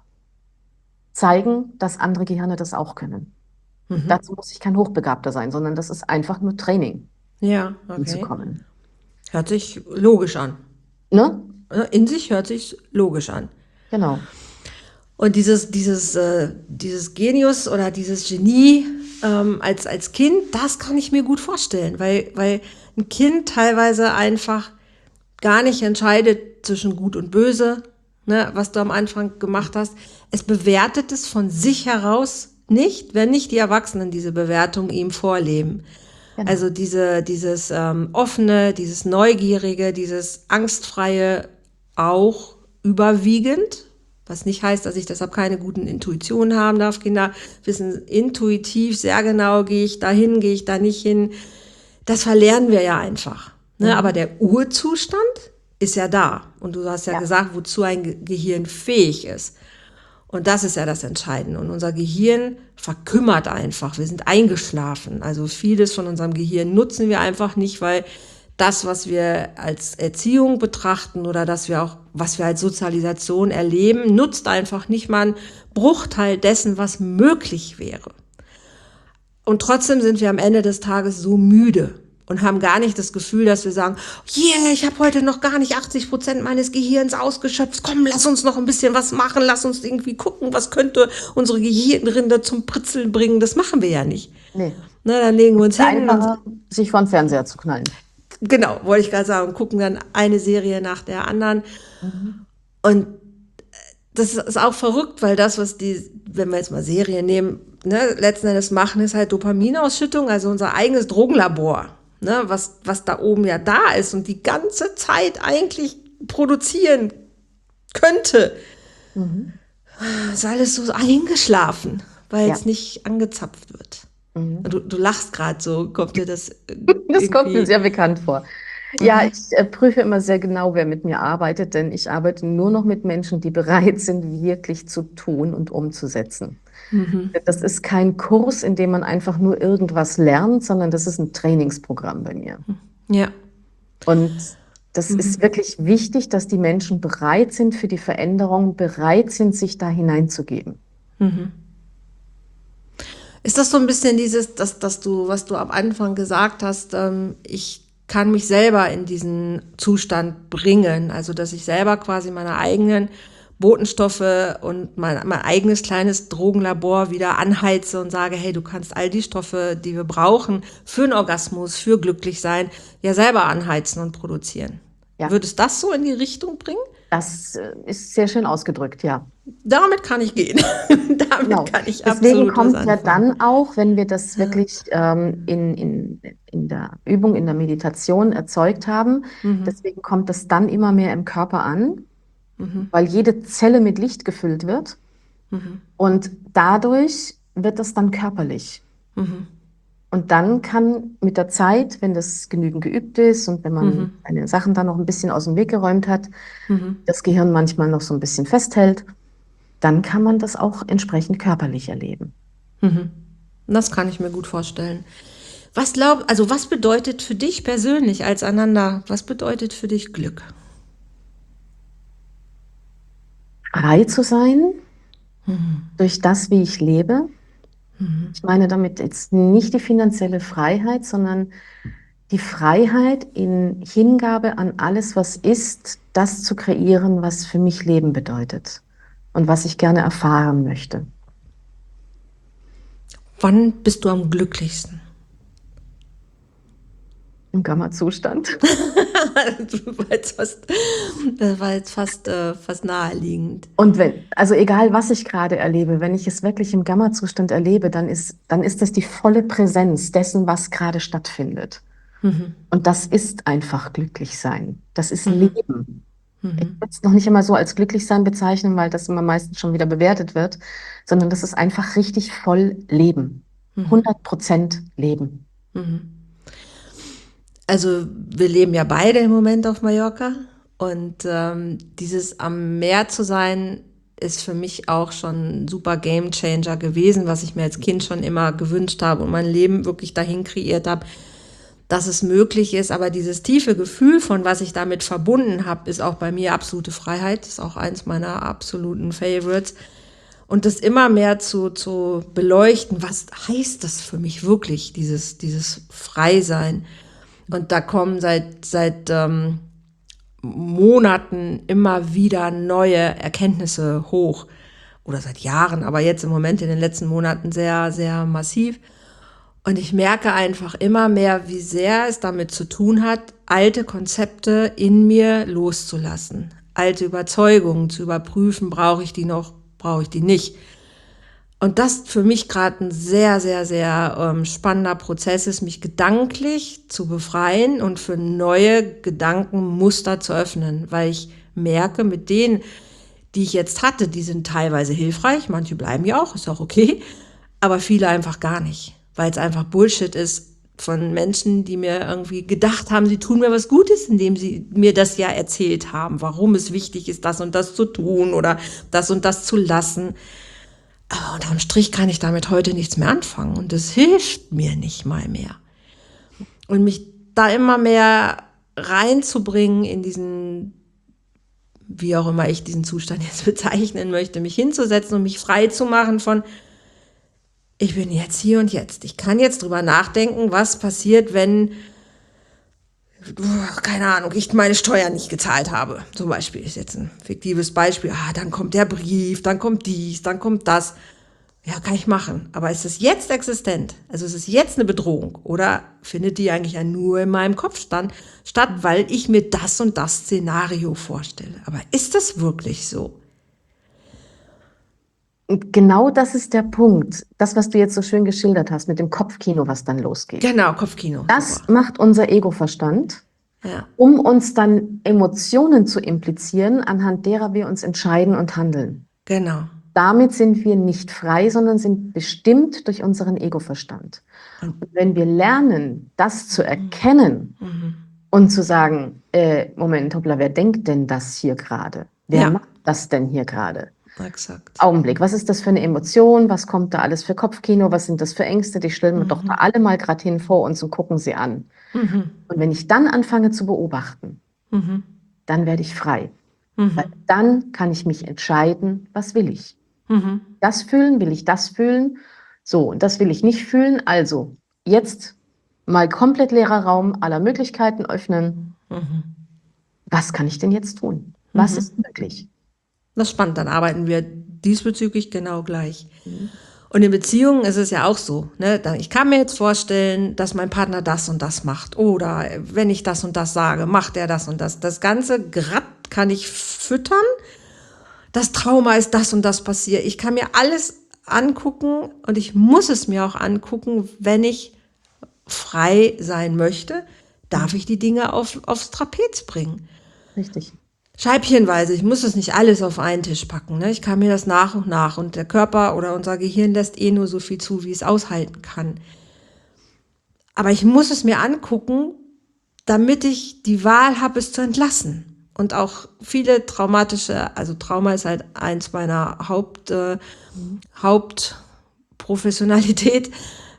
zeigen, dass andere Gehirne das auch können. Mhm. Dazu muss ich kein Hochbegabter sein, sondern das ist einfach nur Training. Ja, okay. Hinzukommen. Hört sich logisch an. Ne? In sich hört sich logisch an. Genau. Und dieses, dieses, äh, dieses Genius oder dieses Genie ähm, als, als Kind, das kann ich mir gut vorstellen, weil, weil ein Kind teilweise einfach gar nicht entscheidet zwischen Gut und Böse, ne, was du am Anfang gemacht hast. Es bewertet es von sich heraus nicht, wenn nicht die Erwachsenen diese Bewertung ihm vorleben. Genau. Also diese, dieses ähm, offene, dieses neugierige, dieses angstfreie auch überwiegend. Was nicht heißt, dass ich deshalb keine guten Intuitionen haben darf. Kinder wissen intuitiv sehr genau, gehe ich da hin, gehe ich da nicht hin. Das verlernen wir ja einfach. Ne? Mhm. Aber der Urzustand, ist ja da. Und du hast ja, Ja. gesagt, wozu ein Ge- Gehirn fähig ist. Und das ist ja das Entscheidende. Und unser Gehirn verkümmert einfach. Wir sind eingeschlafen. Also vieles von unserem Gehirn nutzen wir einfach nicht, weil das, was wir als Erziehung betrachten oder dass wir auch, was wir als Sozialisation erleben, nutzt einfach nicht mal einen Bruchteil dessen, was möglich wäre. Und trotzdem sind wir am Ende des Tages so müde und haben gar nicht das Gefühl, dass wir sagen, yeah, ich habe heute noch gar nicht achtzig Prozent meines Gehirns ausgeschöpft. Komm, lass uns noch ein bisschen was machen. Lass uns irgendwie gucken, was könnte unsere Gehirnrinde zum Pritzeln bringen. Das machen wir ja nicht. Nee. Na, dann legen wir uns hin und Einfacher, sich vor den Fernseher zu knallen. genau, wollte ich gerade sagen, gucken dann eine Serie nach der anderen. Mhm. Und das ist auch verrückt, weil das, was die, wenn wir jetzt mal Serien nehmen, ne, letzten Endes machen, ist halt Dopaminausschüttung, also unser eigenes Drogenlabor, ne, was, was da oben ja da ist und die ganze Zeit eigentlich produzieren könnte. Mhm. Ist alles so eingeschlafen, weil Ja. es nicht angezapft wird. Mhm. Du, du lachst gerade so, kommt dir das Das kommt mir irgendwie- sehr bekannt vor. Ja, ich äh, prüfe immer sehr genau, wer mit mir arbeitet, denn ich arbeite nur noch mit Menschen, die bereit sind, wirklich zu tun und umzusetzen. Das ist kein Kurs, in dem man einfach nur irgendwas lernt, sondern das ist ein Trainingsprogramm bei mir. Ja. Und das ist wirklich wichtig, dass die Menschen bereit sind für die Veränderung, bereit sind, sich da hineinzugeben. Ist das so ein bisschen dieses, dass, dass du, was du am Anfang gesagt hast, ähm, ich kann mich selber in diesen Zustand bringen, also dass ich selber quasi meine eigenen Botenstoffe und mein, mein eigenes kleines Drogenlabor wieder anheize und sage, hey, du kannst all die Stoffe, die wir brauchen für einen Orgasmus, für glücklich sein, ja selber anheizen und produzieren. Ja. Würde es das so in die Richtung bringen? Das äh, ist sehr schön ausgedrückt, ja. Damit kann ich gehen. Damit Genau. kann ich Deswegen absolut kommt was ja anfangen. dann auch, wenn wir das wirklich ähm, in, in, in der Übung, in der Meditation erzeugt haben, deswegen kommt das dann immer mehr im Körper an, weil jede Zelle mit Licht gefüllt wird und dadurch wird das dann körperlich. Und dann kann mit der Zeit, wenn das genügend geübt ist und wenn man seine Sachen dann noch ein bisschen aus dem Weg geräumt hat, das Gehirn manchmal noch so ein bisschen festhält, dann kann man das auch entsprechend körperlich erleben. Das kann ich mir gut vorstellen. Was glaub, also was bedeutet für dich persönlich als Ananda, was bedeutet für dich Glück? Frei zu sein durch das, wie ich lebe. Ich meine damit jetzt nicht die finanzielle Freiheit, sondern die Freiheit in Hingabe an alles, was ist, das zu kreieren, was für mich Leben bedeutet und was ich gerne erfahren möchte. Wann bist du am glücklichsten? Im Gamma-Zustand. Das war jetzt fast, das war jetzt fast, äh, fast naheliegend. Und wenn, also egal was ich gerade erlebe, wenn ich es wirklich im Gamma-Zustand erlebe, dann ist, dann ist das die volle Präsenz dessen, was gerade stattfindet. Und das ist einfach glücklich sein. Das ist Leben. Ich würde es noch nicht immer so als glücklich sein bezeichnen, weil das immer meistens schon wieder bewertet wird, sondern das ist einfach richtig voll Leben. hundert Prozent Leben. Also wir leben ja beide im Moment auf Mallorca und ähm, dieses am Meer zu sein, ist für mich auch schon ein super Gamechanger gewesen, was ich mir als Kind schon immer gewünscht habe und mein Leben wirklich dahin kreiert habe, dass es möglich ist. Aber dieses tiefe Gefühl, von was ich damit verbunden habe, ist auch bei mir absolute Freiheit. Das ist auch eins meiner absoluten Favorites. Und das immer mehr zu, zu beleuchten, was heißt das für mich wirklich, dieses, dieses Freisein? Und da kommen seit, seit ähm, Monaten immer wieder neue Erkenntnisse hoch. Oder seit Jahren, aber jetzt im Moment in den letzten Monaten sehr, sehr massiv. Und ich merke einfach immer mehr, wie sehr es damit zu tun hat, alte Konzepte in mir loszulassen. Alte Überzeugungen zu überprüfen, brauche ich die noch, brauche ich die nicht. Und das für mich gerade ein sehr, sehr, sehr ähm, spannender Prozess ist, mich gedanklich zu befreien und für neue Gedankenmuster zu öffnen, weil ich merke, mit denen, die ich jetzt hatte, die sind teilweise hilfreich, manche bleiben ja auch, ist auch okay, aber viele einfach gar nicht, weil es einfach Bullshit ist, von Menschen, die mir irgendwie gedacht haben, sie tun mir was Gutes, indem sie mir das ja erzählt haben, warum es wichtig ist, das und das zu tun oder das und das zu lassen. Aber unterm Strich kann ich damit heute nichts mehr anfangen und das hilft mir nicht mal mehr. Und mich da immer mehr reinzubringen in diesen, wie auch immer ich diesen Zustand jetzt bezeichnen möchte, mich hinzusetzen und mich frei zu machen von, ich bin jetzt hier und jetzt. Ich kann jetzt drüber nachdenken, was passiert, wenn, keine Ahnung, ich meine Steuern nicht gezahlt habe. Zum Beispiel ist jetzt ein fiktives Beispiel. Ah, dann kommt der Brief, dann kommt dies, dann kommt das. Ja, kann ich machen. Aber ist es jetzt existent? Also ist es jetzt eine Bedrohung? Oder findet die eigentlich ja nur in meinem Kopf stand, statt, weil ich mir das und das Szenario vorstelle? Aber ist das wirklich so? Genau das ist der Punkt. Das, was du jetzt so schön geschildert hast mit dem Kopfkino, was dann losgeht. Genau, Kopfkino. Das super. macht unser Ego-Verstand, Ja. um uns dann Emotionen zu implizieren, anhand derer wir uns entscheiden und handeln. Genau. Damit sind wir nicht frei, sondern sind bestimmt durch unseren Ego-Verstand. Und wenn wir lernen, das zu erkennen Mhm. und zu sagen, äh, Moment, hoppla, wer denkt denn das hier gerade? Wer Ja. macht das denn hier gerade? Exakt. Augenblick, was ist das für eine Emotion? Was kommt da alles für Kopfkino? Was sind das für Ängste? Die stellen wir Mhm. doch da alle mal gerade hin vor uns und gucken sie an. Mhm. Und wenn ich dann anfange zu beobachten, Mhm. dann werde ich frei. Mhm. Weil dann kann ich mich entscheiden, was will ich? Mhm. Das fühlen, will ich das fühlen? So, und das will ich nicht fühlen. Also, jetzt mal komplett leerer Raum, aller Möglichkeiten öffnen. Mhm. Was kann ich denn jetzt tun? Was Mhm. ist möglich? Das ist spannend, dann arbeiten wir diesbezüglich genau gleich. Mhm. Und in Beziehungen ist es ja auch so. Ne? Ich kann mir jetzt vorstellen, dass mein Partner das und das macht. Oder wenn ich das und das sage, macht er das und das. Das ganze Grad kann ich füttern. Das Trauma ist das und das passiert. Ich kann mir alles angucken und ich muss es mir auch angucken, wenn ich frei sein möchte, darf ich die Dinge auf, aufs Trapez bringen. Richtig. Scheibchenweise, ich muss es nicht alles auf einen Tisch packen. Ne? Ich kann mir das nach und nach und der Körper oder unser Gehirn lässt eh nur so viel zu, wie es aushalten kann. Aber ich muss es mir angucken, damit ich die Wahl habe, es zu entlassen. Und auch viele traumatische, also Trauma ist halt eins meiner Haupt, äh, mhm. Hauptprofessionalität.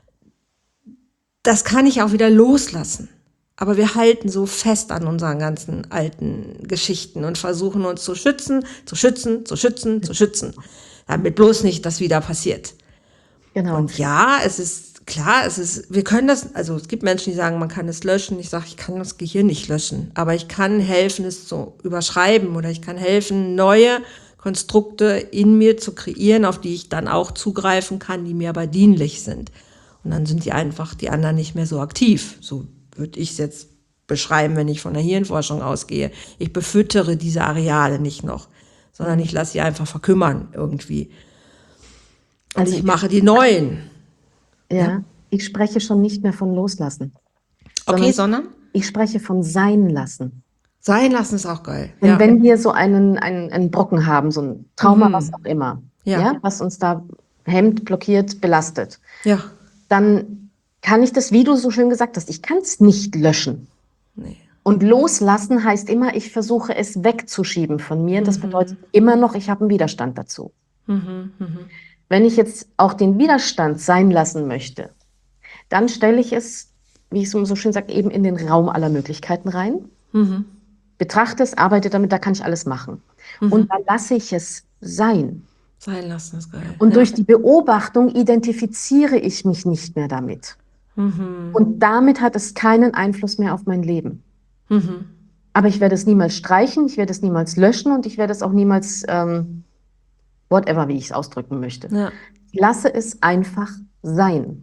Das kann ich auch wieder loslassen. Aber wir halten so fest an unseren ganzen alten Geschichten und versuchen uns zu schützen, zu schützen, zu schützen, zu schützen. Damit bloß nicht das wieder passiert. Genau. Und ja, es ist klar, es ist, wir können das, also es gibt Menschen, die sagen, man kann es löschen. Ich sage, ich kann das Gehirn nicht löschen. Aber ich kann helfen, es zu überschreiben oder ich kann helfen, neue Konstrukte in mir zu kreieren, auf die ich dann auch zugreifen kann, die mir aber dienlich sind. Und dann sind die einfach, die anderen nicht mehr so aktiv. So würde ich es jetzt beschreiben, wenn ich von der Hirnforschung ausgehe. Ich befüttere diese Areale nicht noch, sondern ich lasse sie einfach verkümmern irgendwie. Und also ich mache die neuen. Ja, ja, ich spreche schon nicht mehr von loslassen. Okay, sondern? Ich spreche von sein lassen. Sein lassen ist auch geil. Denn ja. wenn wir so einen, einen, einen Brocken haben, so ein Trauma, mhm. was auch immer, ja. Ja, was uns da hemmt, blockiert, belastet, ja. dann kann ich das, wie du so schön gesagt hast, ich kann es nicht löschen. Nee. Und loslassen heißt immer, ich versuche es wegzuschieben von mir. Das mhm. bedeutet immer noch, ich habe einen Widerstand dazu. Mhm. Mhm. Wenn ich jetzt auch den Widerstand sein lassen möchte, dann stelle ich es, wie ich so schön sage, eben in den Raum aller Möglichkeiten rein. Mhm. Betrachte es, arbeite damit, da kann ich alles machen. Mhm. Und dann lasse ich es sein. Sein lassen ist geil. Und ja. durch die Beobachtung identifiziere ich mich nicht mehr damit. Mhm. Und damit hat es keinen Einfluss mehr auf mein Leben. Mhm. Aber ich werde es niemals streichen, ich werde es niemals löschen und ich werde es auch niemals, ähm, whatever, wie ich es ausdrücken möchte. Ja. Ich lasse es einfach sein.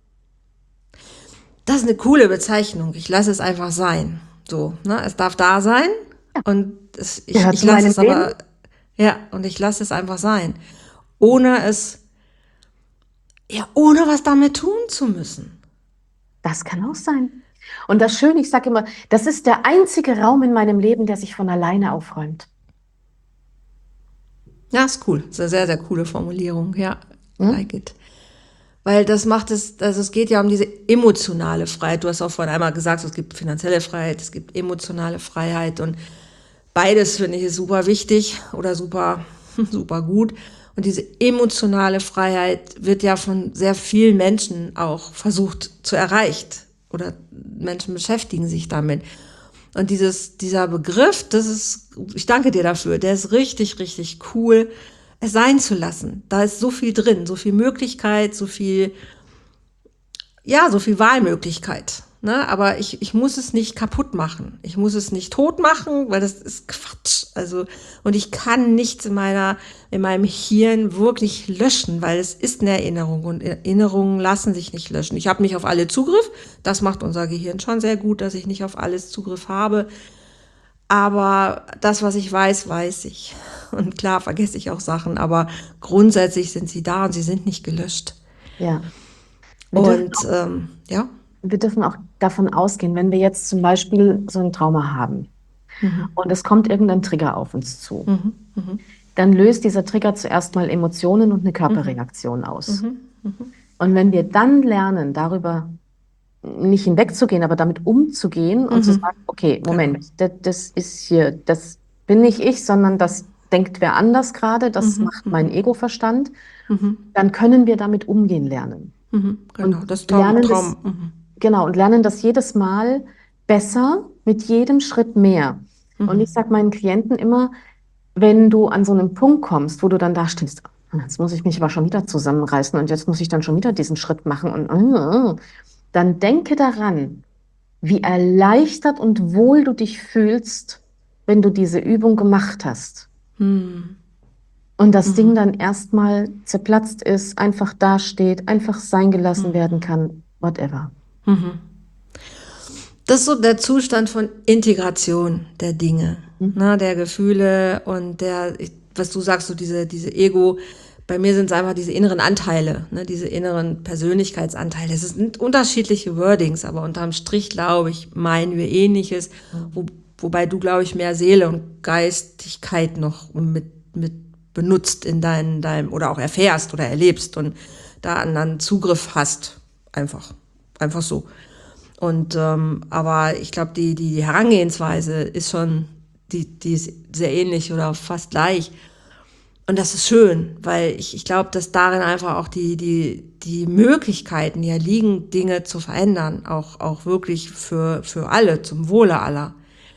Das ist eine coole Bezeichnung. Ich lasse es einfach sein. So, ne? Es darf da sein ja. und es, ich, ich lasse es aber, Leben? ja, und ich lasse es einfach sein, ohne es, ja, ohne was damit tun zu müssen. Das kann auch sein. Und das Schöne, ich sage immer, das ist der einzige Raum in meinem Leben, der sich von alleine aufräumt. Ja, ist cool. Das ist eine sehr, sehr coole Formulierung. Ja, hm? like it. Weil das macht es, also es geht ja um diese emotionale Freiheit. Du hast auch vorhin einmal gesagt, es gibt finanzielle Freiheit, es gibt emotionale Freiheit und beides finde ich ist super wichtig oder super, super gut. Und diese emotionale Freiheit wird ja von sehr vielen Menschen auch versucht zu erreichen oder Menschen beschäftigen sich damit. Und dieses, dieser Begriff, das ist, ich danke dir dafür, der ist richtig, richtig cool, es sein zu lassen. Da ist so viel drin, so viel Möglichkeit, so viel, ja, so viel Wahlmöglichkeit. Ne? Aber ich, ich muss es nicht kaputt machen. Ich muss es nicht tot machen, weil das ist Quatsch. Also, und ich kann nichts in meiner, in meinem Hirn wirklich löschen, weil es ist eine Erinnerung und Erinnerungen lassen sich nicht löschen. Ich habe nicht auf alle Zugriff. Das macht unser Gehirn schon sehr gut, dass ich nicht auf alles Zugriff habe. Aber das, was ich weiß, weiß ich. Und klar vergesse ich auch Sachen, aber grundsätzlich sind sie da und sie sind nicht gelöscht. Ja. Wir dürfen Und auch, ähm, ja. wir dürfen auch davon ausgehen, wenn wir jetzt zum Beispiel so ein Trauma haben und es kommt irgendein Trigger auf uns zu, Mhm. Mhm. dann löst dieser Trigger zuerst mal Emotionen und eine Körperreaktion aus. Und wenn wir dann lernen, darüber nicht hinwegzugehen, aber damit umzugehen und zu sagen, okay, Moment, das, das ist hier, das bin nicht ich, sondern das denkt wer anders gerade, das macht mein Ego-Verstand, dann können wir damit umgehen lernen. Mhm. Genau, Und das Traum, lernen das, Traum. Mhm. genau, und lernen das jedes Mal besser, mit jedem Schritt mehr. Und ich sage meinen Klienten immer, wenn du an so einen Punkt kommst, wo du dann da stehst, jetzt muss ich mich aber schon wieder zusammenreißen und jetzt muss ich dann schon wieder diesen Schritt machen und äh, dann denke daran, wie erleichtert und wohl du dich fühlst, wenn du diese Übung gemacht hast. Mhm. Und das Ding dann erstmal zerplatzt ist, einfach dasteht, einfach sein gelassen werden kann, whatever. Das ist so der Zustand von Integration der Dinge, Mhm. ne, der Gefühle und der, ich- was du sagst, so diese, diese Ego. Bei mir sind es einfach diese inneren Anteile, ne, diese inneren Persönlichkeitsanteile. Es sind unterschiedliche Wordings, aber unterm Strich, glaube ich, meinen wir Ähnliches, wo, wobei du, glaube ich, mehr Seele und Geistigkeit noch mit, mit benutzt in deinem, deinem, oder auch erfährst oder erlebst und da einen anderen Zugriff hast. Einfach. Einfach so. Und ähm, aber ich glaube, die, die Herangehensweise ist schon, die, die ist sehr ähnlich oder fast gleich. Und das ist schön, weil ich, ich glaube, dass darin einfach auch die, die, die Möglichkeiten ja liegen, Dinge zu verändern, auch, auch wirklich für, für alle, zum Wohle aller.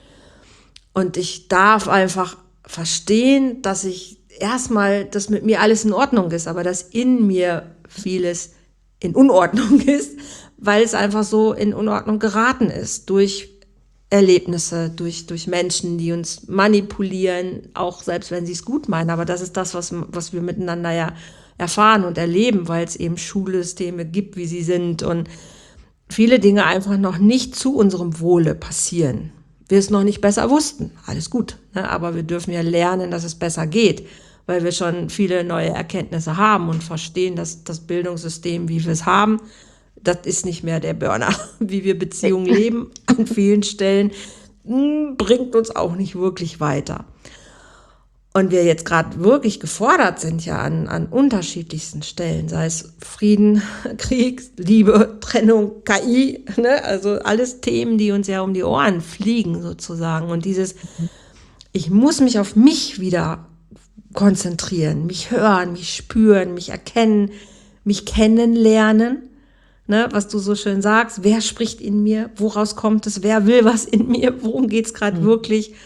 Und ich darf einfach verstehen, dass ich erstmal, dass mit mir alles in Ordnung ist, aber dass in mir vieles in Unordnung ist, weil es einfach so in Unordnung geraten ist durch Erlebnisse, durch, durch Menschen, die uns manipulieren, auch selbst wenn sie es gut meinen. Aber das ist das, was, was wir miteinander ja erfahren und erleben, weil es eben Schulsysteme gibt, wie sie sind und viele Dinge einfach noch nicht zu unserem Wohle passieren. Wir es noch nicht besser wussten. Alles gut. Ne? Aber wir dürfen ja lernen, dass es besser geht, weil wir schon viele neue Erkenntnisse haben und verstehen, dass das Bildungssystem, wie wir es haben, das ist nicht mehr der Burner. Wie wir Beziehungen leben an vielen Stellen, bringt uns auch nicht wirklich weiter. Und wir jetzt gerade wirklich gefordert sind ja an, an unterschiedlichsten Stellen, sei es Frieden, Krieg, Liebe, Trennung, K I, ne? Also alles Themen, die uns ja um die Ohren fliegen sozusagen. Und dieses, ich muss mich auf mich wieder konzentrieren, mich hören, mich spüren, mich erkennen, mich kennenlernen. Ne, was du so schön sagst, wer spricht in mir, woraus kommt es, wer will was in mir, worum geht's gerade mhm. wirklich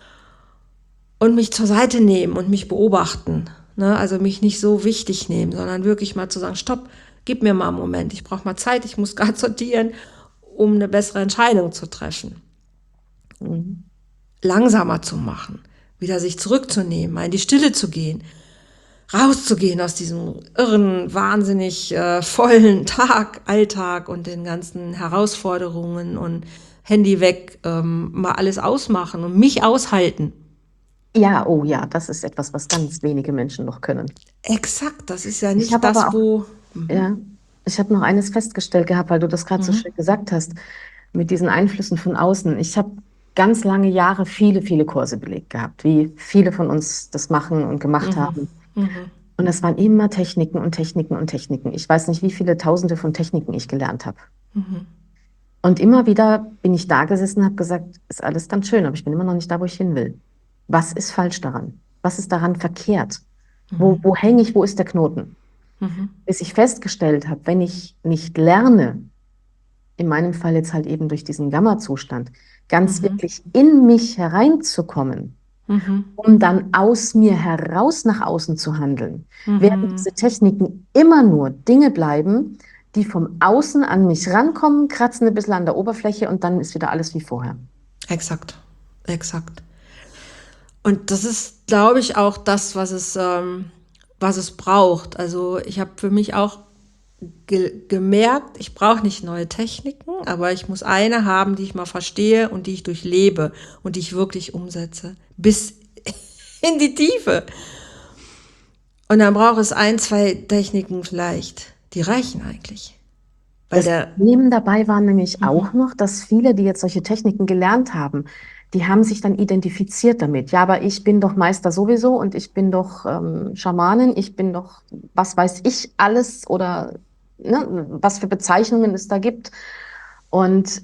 und mich zur Seite nehmen und mich beobachten, ne, also mich nicht so wichtig nehmen, sondern wirklich mal zu sagen, stopp, gib mir mal einen Moment, ich brauche mal Zeit, ich muss gerade sortieren, um eine bessere Entscheidung zu treffen. Mhm. Langsamer zu machen, wieder sich zurückzunehmen, mal in die Stille zu gehen, rauszugehen aus diesem irren, wahnsinnig äh, vollen Tag, Alltag und den ganzen Herausforderungen und Handy weg, ähm, mal alles ausmachen und mich aushalten. Ja, oh ja, das ist etwas, was ganz wenige Menschen noch können. Exakt, das ist ja nicht ich das, aber auch, wo... Mhm. Ja, ich habe noch eines festgestellt gehabt, weil du das gerade mhm. so schön gesagt hast, mit diesen Einflüssen von außen. Ich habe ganz lange Jahre viele, viele Kurse belegt gehabt, wie viele von uns das machen und gemacht mhm. haben. Mhm. Und es waren immer Techniken und Techniken und Techniken. Ich weiß nicht, wie viele Tausende von Techniken ich gelernt habe. Mhm. Und immer wieder bin ich da gesessen und habe gesagt, ist alles ganz schön, aber ich bin immer noch nicht da, wo ich hin will. Was ist falsch daran? Was ist daran verkehrt? Wo, Mhm. wo hänge ich? Wo ist der Knoten? Mhm. Bis ich festgestellt habe, wenn ich nicht lerne, in meinem Fall jetzt halt eben durch diesen Gamma-Zustand, ganz Mhm. wirklich in mich hereinzukommen, Mhm. um dann aus mir heraus nach außen zu handeln, werden Mhm. diese Techniken immer nur Dinge bleiben, die vom Außen an mich rankommen, kratzen ein bisschen an der Oberfläche und dann ist wieder alles wie vorher. Exakt, exakt. Und das ist, glaube ich, auch das, was es, ähm, was es braucht. Also ich habe für mich auch ge gemerkt, ich brauche nicht neue Techniken, aber ich muss eine haben, die ich mal verstehe und die ich durchlebe und die ich wirklich umsetze. Bis in die Tiefe. Und dann braucht es ein, zwei Techniken vielleicht. Die reichen eigentlich. Weil Das der, Problem dabei war nämlich auch noch, dass viele, die jetzt solche Techniken gelernt haben, die haben sich dann identifiziert damit. Ja, aber ich bin doch Meister sowieso und ich bin doch ähm, Schamanin, ich bin doch, was weiß ich, alles oder ne, was für Bezeichnungen es da gibt. Und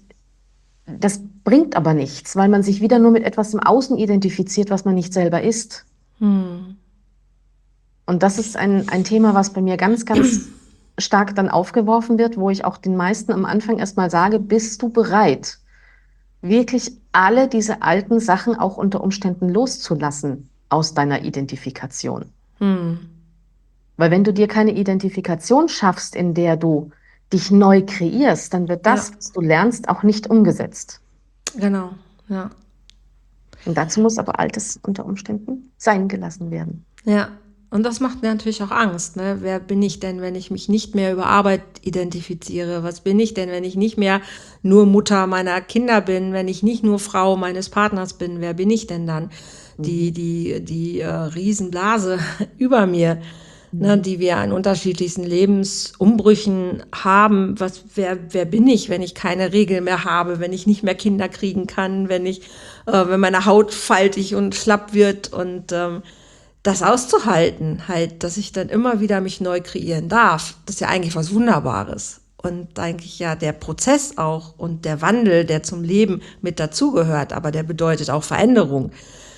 das bringt aber nichts, weil man sich wieder nur mit etwas im Außen identifiziert, was man nicht selber ist. hm, Und das ist ein, ein Thema, was bei mir ganz, ganz stark dann aufgeworfen wird, wo ich auch den meisten am Anfang erstmal sage, bist du bereit, wirklich alle diese alten Sachen auch unter Umständen loszulassen aus deiner Identifikation? hm, Weil wenn du dir keine Identifikation schaffst, in der du dich neu kreierst, dann wird ja, das, was du lernst, auch nicht umgesetzt. genau, ja, Und dazu muss aber Altes unter Umständen sein gelassen werden. ja. Und das macht mir natürlich auch Angst, ne? Wer bin ich denn, wenn ich mich nicht mehr über Arbeit identifiziere? Was bin ich denn, wenn ich nicht mehr nur Mutter meiner Kinder bin, wenn ich nicht nur Frau meines Partners bin? Wer bin ich denn dann? Die, Mhm. die, die äh, Riesenblase über mir, ne, Mhm. die wir an unterschiedlichsten Lebensumbrüchen haben. Was, wer, wer bin ich, wenn ich keine Regel mehr habe, wenn ich nicht mehr Kinder kriegen kann, wenn ich, äh, wenn meine Haut faltig und schlapp wird und ähm, das auszuhalten, halt, dass ich dann immer wieder mich neu kreieren darf, das ist ja eigentlich was Wunderbares. Und eigentlich ja der Prozess auch und der Wandel, der zum Leben mit dazugehört, aber der bedeutet auch Veränderung.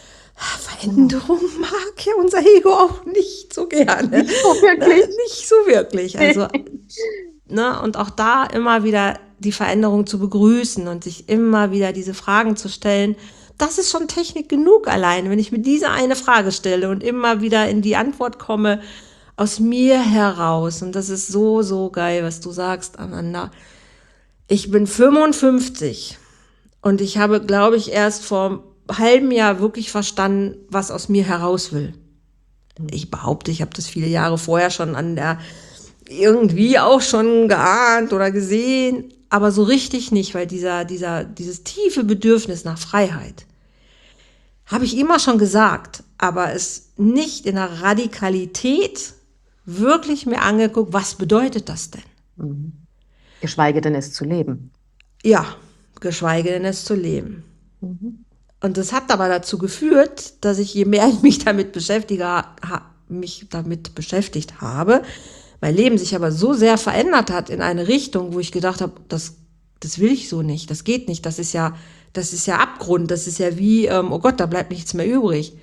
Genau. Veränderung mag ja unser Ego auch nicht so gerne. Nicht so wirklich. Nicht so wirklich. Also, ne, und auch da immer wieder die Veränderung zu begrüßen und sich immer wieder diese Fragen zu stellen, das ist schon Technik genug allein, wenn ich mir diese eine Frage stelle und immer wieder in die Antwort komme, aus mir heraus. Und das ist so, so geil, was du sagst, Amanda. Ich bin fünfundfünfzig und ich habe, glaube ich, erst vor einem halben Jahr wirklich verstanden, was aus mir heraus will. Ich behaupte, ich habe das viele Jahre vorher schon an der irgendwie auch schon geahnt oder gesehen, aber so richtig nicht, weil dieser, dieser, dieses tiefe Bedürfnis nach Freiheit habe ich immer schon gesagt, aber es nicht in der Radikalität wirklich mir angeguckt, was bedeutet das denn? Mhm. Geschweige denn es zu leben. Ja, geschweige denn es zu leben. Mhm. Und das hat aber dazu geführt, dass ich, je mehr ich mich damit beschäftige, ha, mich damit beschäftigt habe, mein Leben sich aber so sehr verändert hat in eine Richtung, wo ich gedacht habe, das, das will ich so nicht, das geht nicht, das ist ja, das ist ja Abgrund, das ist ja wie, ähm, oh Gott, da bleibt nichts mehr übrig.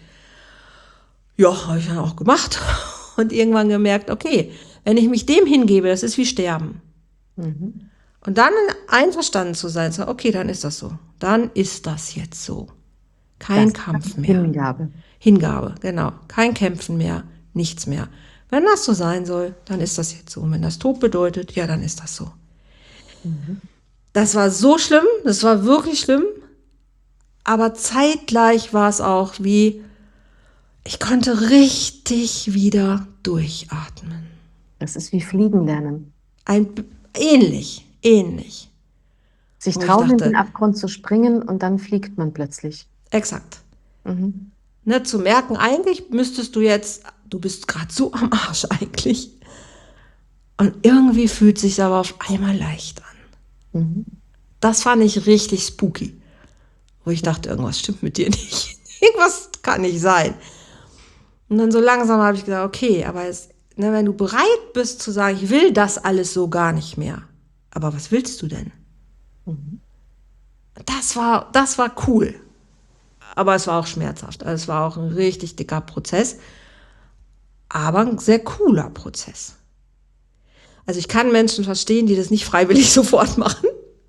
Ja, habe ich dann auch gemacht und irgendwann gemerkt, okay, wenn ich mich dem hingebe, das ist wie Sterben. Mhm. Und dann einverstanden zu sein, so, okay, dann ist das so. Dann ist das jetzt so. Kein Das Kampf ist mehr. Hingabe. Hingabe, genau. Kein Kämpfen mehr, nichts mehr. Wenn das so sein soll, dann ist das jetzt so. Und wenn das Tod bedeutet, ja, dann ist das so. Mhm. Das war so schlimm, das war wirklich schlimm. Aber zeitgleich war es auch wie, ich konnte richtig wieder durchatmen. Das ist wie Fliegen lernen. Ein, ähnlich, ähnlich. Sich Wo ich trauen, in den dachte, Abgrund zu springen und dann fliegt man plötzlich. exakt. Mhm. Ne, zu merken, eigentlich müsstest du jetzt, du bist gerade so am Arsch eigentlich. Und irgendwie fühlt es sich aber auf einmal leicht an. Mhm. Das fand ich richtig spooky. Wo ich dachte, irgendwas stimmt mit dir nicht. Irgendwas kann nicht sein. Und dann so langsam habe ich gesagt, okay, aber es, ne, wenn du bereit bist zu sagen, ich will das alles so gar nicht mehr, aber was willst du denn? Mhm. Das war, das war cool. Aber es war auch schmerzhaft. Also es war auch ein richtig dicker Prozess, aber ein sehr cooler Prozess. Also ich kann Menschen verstehen, die das nicht freiwillig sofort machen.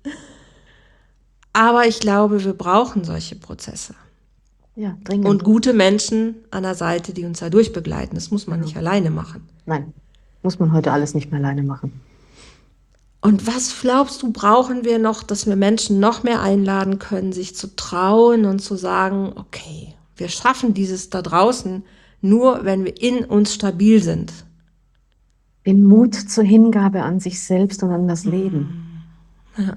Aber ich glaube, wir brauchen solche Prozesse. Ja, dringend. Und gute Menschen an der Seite, die uns da durchbegleiten. Das muss man Genau. nicht alleine machen. Nein, muss man heute alles nicht mehr alleine machen. Und was glaubst du, brauchen wir noch, dass wir Menschen noch mehr einladen können, sich zu trauen und zu sagen, okay, wir schaffen dieses da draußen nur, wenn wir in uns stabil sind. Den Mut zur Hingabe an sich selbst und an das Leben. Ja.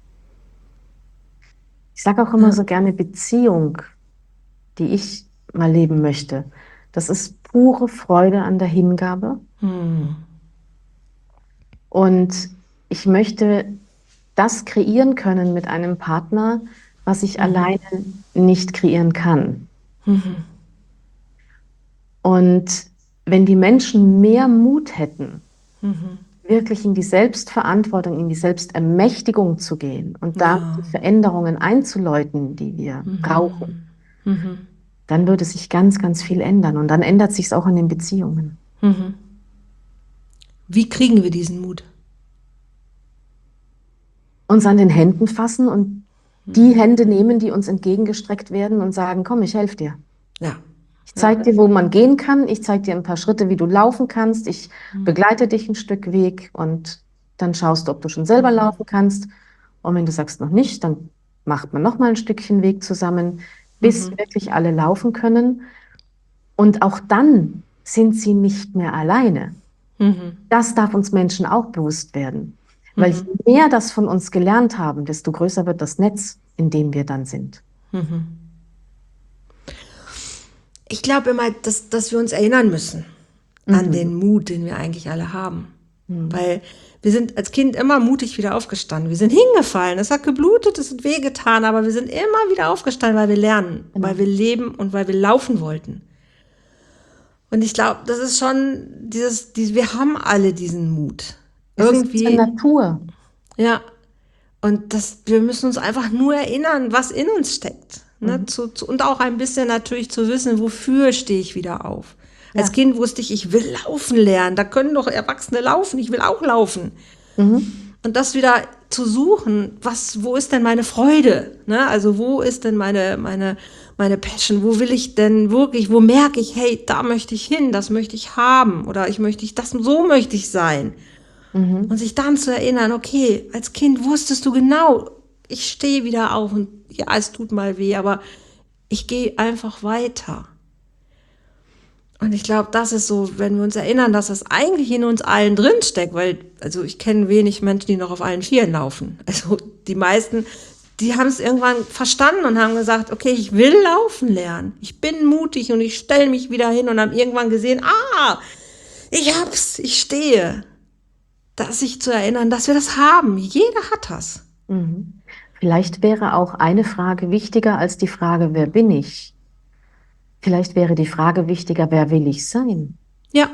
Ich sage auch immer Ja. so gerne, Beziehung, die ich mal leben möchte, das ist pure Freude an der Hingabe. Hm. Und ich möchte das kreieren können mit einem Partner, was ich Mhm. alleine nicht kreieren kann. Mhm. Und wenn die Menschen mehr Mut hätten, Mhm. wirklich in die Selbstverantwortung, in die Selbstermächtigung zu gehen und da Ja. die Veränderungen einzuläuten, die wir Mhm. brauchen, Mhm. dann würde sich ganz, ganz viel ändern. Und dann ändert sich es auch in den Beziehungen. Mhm. Wie kriegen wir diesen Mut? Uns an den Händen fassen und die Hände nehmen, die uns entgegengestreckt werden und sagen, komm, ich helfe dir. Ja. Ich zeige dir, wo man gehen kann. Ich zeige dir ein paar Schritte, wie du laufen kannst. Ich begleite dich ein Stück Weg und dann schaust du, ob du schon selber laufen kannst. Und wenn du sagst noch nicht, dann macht man noch mal ein Stückchen Weg zusammen, bis Mhm. wirklich alle laufen können. Und auch dann sind sie nicht mehr alleine. Mhm. Das darf uns Menschen auch bewusst werden. Weil Mhm. je mehr das von uns gelernt haben, desto größer wird das Netz, in dem wir dann sind. Mhm. Ich glaube immer, dass, dass wir uns erinnern müssen an Mhm. den Mut, den wir eigentlich alle haben. Mhm. Weil wir sind als Kind immer mutig wieder aufgestanden. Wir sind hingefallen, es hat geblutet, es hat wehgetan, aber wir sind immer wieder aufgestanden, weil wir lernen, Genau. weil wir leben und weil wir laufen wollten. Und ich glaube, das ist schon dieses, dieses, wir haben alle diesen Mut. Es Irgendwie, ist unsere Natur. ja. Und das, wir müssen uns einfach nur erinnern, was in uns steckt. Ne? Mhm. Zu, zu, und auch ein bisschen natürlich zu wissen, wofür stehe ich wieder auf. Ja. Als Kind wusste ich, ich will laufen lernen. Da können doch Erwachsene laufen. Ich will auch laufen. Mhm. Und das wieder zu suchen, was, wo ist denn meine Freude? Ne? Also wo ist denn meine, meine, meine Passion? Wo will ich denn wirklich, wo merke ich, hey, da möchte ich hin, das möchte ich haben oder ich möchte ich, das, so möchte ich sein. Mhm. Und sich dann zu erinnern, okay, als Kind wusstest du genau, ich stehe wieder auf und ja, es tut mal weh, aber ich gehe einfach weiter. Und ich glaube, das ist so, wenn wir uns erinnern, dass das eigentlich in uns allen drin steckt, weil, also ich kenne wenig Menschen, die noch auf allen Vieren laufen. Also die meisten, die haben es irgendwann verstanden und haben gesagt, okay, ich will laufen lernen. Ich bin mutig und ich stelle mich wieder hin und haben irgendwann gesehen, ah, ich hab's, ich stehe. Das sich zu erinnern, dass wir das haben. Jeder hat das. Mhm. Vielleicht wäre auch eine Frage wichtiger als die Frage, wer bin ich? Vielleicht wäre die Frage wichtiger, wer will ich sein? Ja.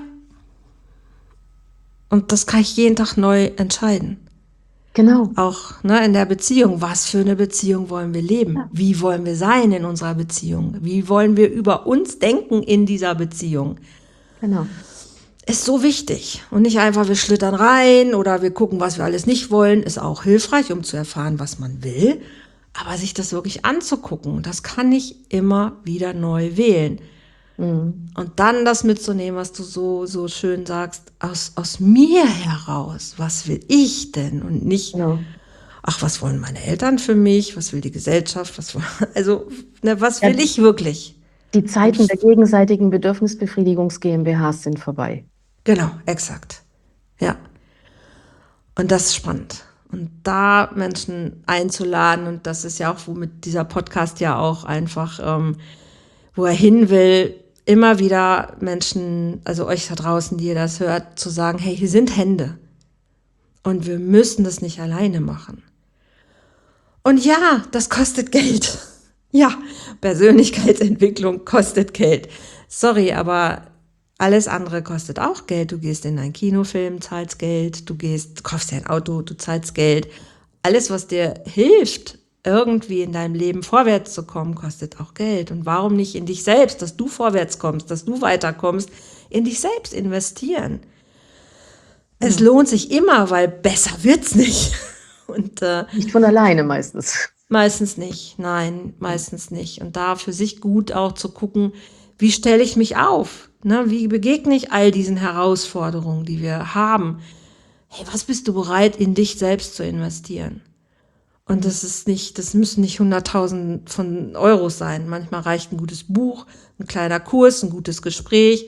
Und das kann ich jeden Tag neu entscheiden. Genau. Auch ne, in der Beziehung. Was für eine Beziehung wollen wir leben? Ja. Wie wollen wir sein in unserer Beziehung? Wie wollen wir über uns denken in dieser Beziehung? Genau. Ist so wichtig. Und nicht einfach, wir schlittern rein oder wir gucken, was wir alles nicht wollen. Ist auch hilfreich, um zu erfahren, was man will. Aber sich das wirklich anzugucken, das kann ich immer wieder neu wählen. Mhm. Und dann das mitzunehmen, was du so, so schön sagst, aus, aus mir heraus. Was will ich denn? Und nicht, Genau. ach, was wollen meine Eltern für mich? Was will die Gesellschaft? Was wollen, also, ne, was will Ja. ich wirklich? Die Zeiten der gegenseitigen Bedürfnisbefriedigungs GmbHs sind vorbei. Genau, exakt. Ja. Und das ist spannend. Und da Menschen einzuladen, und das ist ja auch, womit dieser Podcast ja auch einfach, ähm, wo er hin will, immer wieder Menschen, also euch da draußen, die ihr das hört, zu sagen, hey, hier sind Hände. Und wir müssen das nicht alleine machen. Und ja, das kostet Geld. Ja, Persönlichkeitsentwicklung kostet Geld. Sorry, aber alles andere kostet auch Geld. Du gehst in einen Kinofilm, zahlst Geld, du gehst, kaufst dir ein Auto, du zahlst Geld. Alles, was dir hilft, irgendwie in deinem Leben vorwärts zu kommen, kostet auch Geld. Und warum nicht in dich selbst, dass du vorwärts kommst, dass du weiterkommst, in dich selbst investieren? Es Genau. lohnt sich immer, weil besser wird's nicht. Und äh, Nicht von alleine meistens. meistens nicht, nein, meistens nicht. Und da für sich gut auch zu gucken, wie stelle ich mich auf? Ne? Wie begegne ich all diesen Herausforderungen, die wir haben? Hey, was bist du bereit, in dich selbst zu investieren? Und das ist nicht, das müssen nicht hunderttausend von Euros sein. Manchmal reicht ein gutes Buch, ein kleiner Kurs, ein gutes Gespräch.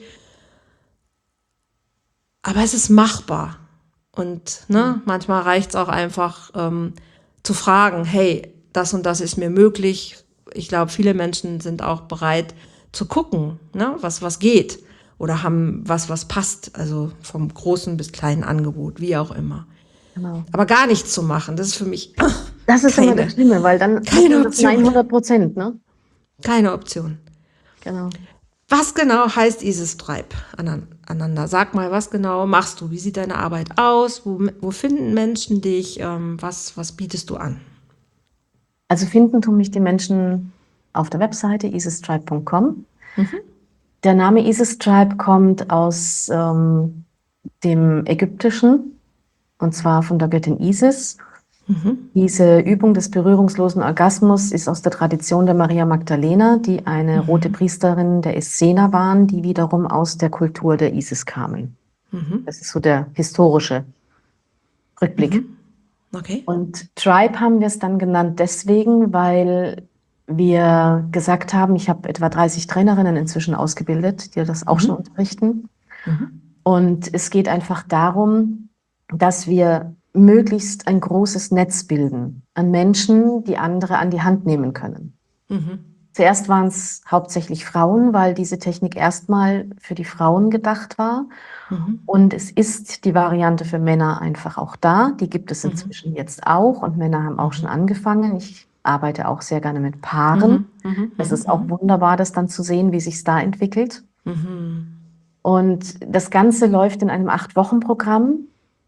Aber es ist machbar. Und ne, manchmal reicht es auch einfach ähm, zu fragen, hey, das und das ist mir möglich. Ich glaube, viele Menschen sind auch bereit zu gucken, ne, was, was geht. Oder haben was, was passt. Also vom großen bis kleinen Angebot, wie auch immer. Genau. Aber gar nichts zu machen, das ist für mich Das ist immer keine, das Schlimme, weil dann hat keine man das Option. hundert Prozent, ne? Keine Option. Genau. Was genau heißt Isis Tribe aneinander? Sag mal, was genau machst du? Wie sieht deine Arbeit aus? Wo, wo finden Menschen dich? Ähm, was, was bietest du an? Also finden tun mich die Menschen auf der Webseite isis tribe punkt com. Mhm. Der Name Isis Tribe kommt aus ähm, dem Ägyptischen, und zwar von der Göttin Isis. Mhm. Diese Übung des berührungslosen Orgasmus ist aus der Tradition der Maria Magdalena, die eine rote Priesterin der Essena waren, die wiederum aus der Kultur der Isis kamen. Mhm. Das ist so der historische Rückblick. Mhm. Okay. Und Tribe haben wir es dann genannt deswegen, weil wir gesagt haben, ich habe etwa dreißig Trainerinnen inzwischen ausgebildet, die das auch Mhm. schon unterrichten. Mhm. Und es geht einfach darum, dass wir möglichst ein großes Netz bilden an Menschen, die andere an die Hand nehmen können. Mhm. Zuerst waren es hauptsächlich Frauen, weil diese Technik erstmal für die Frauen gedacht war. Mhm. Und es ist die Variante für Männer einfach auch da. Die gibt es Mhm. inzwischen jetzt auch und Männer haben auch schon angefangen. Ich arbeite auch sehr gerne mit Paaren. Mhm. Mhm. Es ist auch wunderbar, das dann zu sehen, wie sich es da entwickelt. Mhm. Und das Ganze läuft in einem Acht-Wochen-Programm.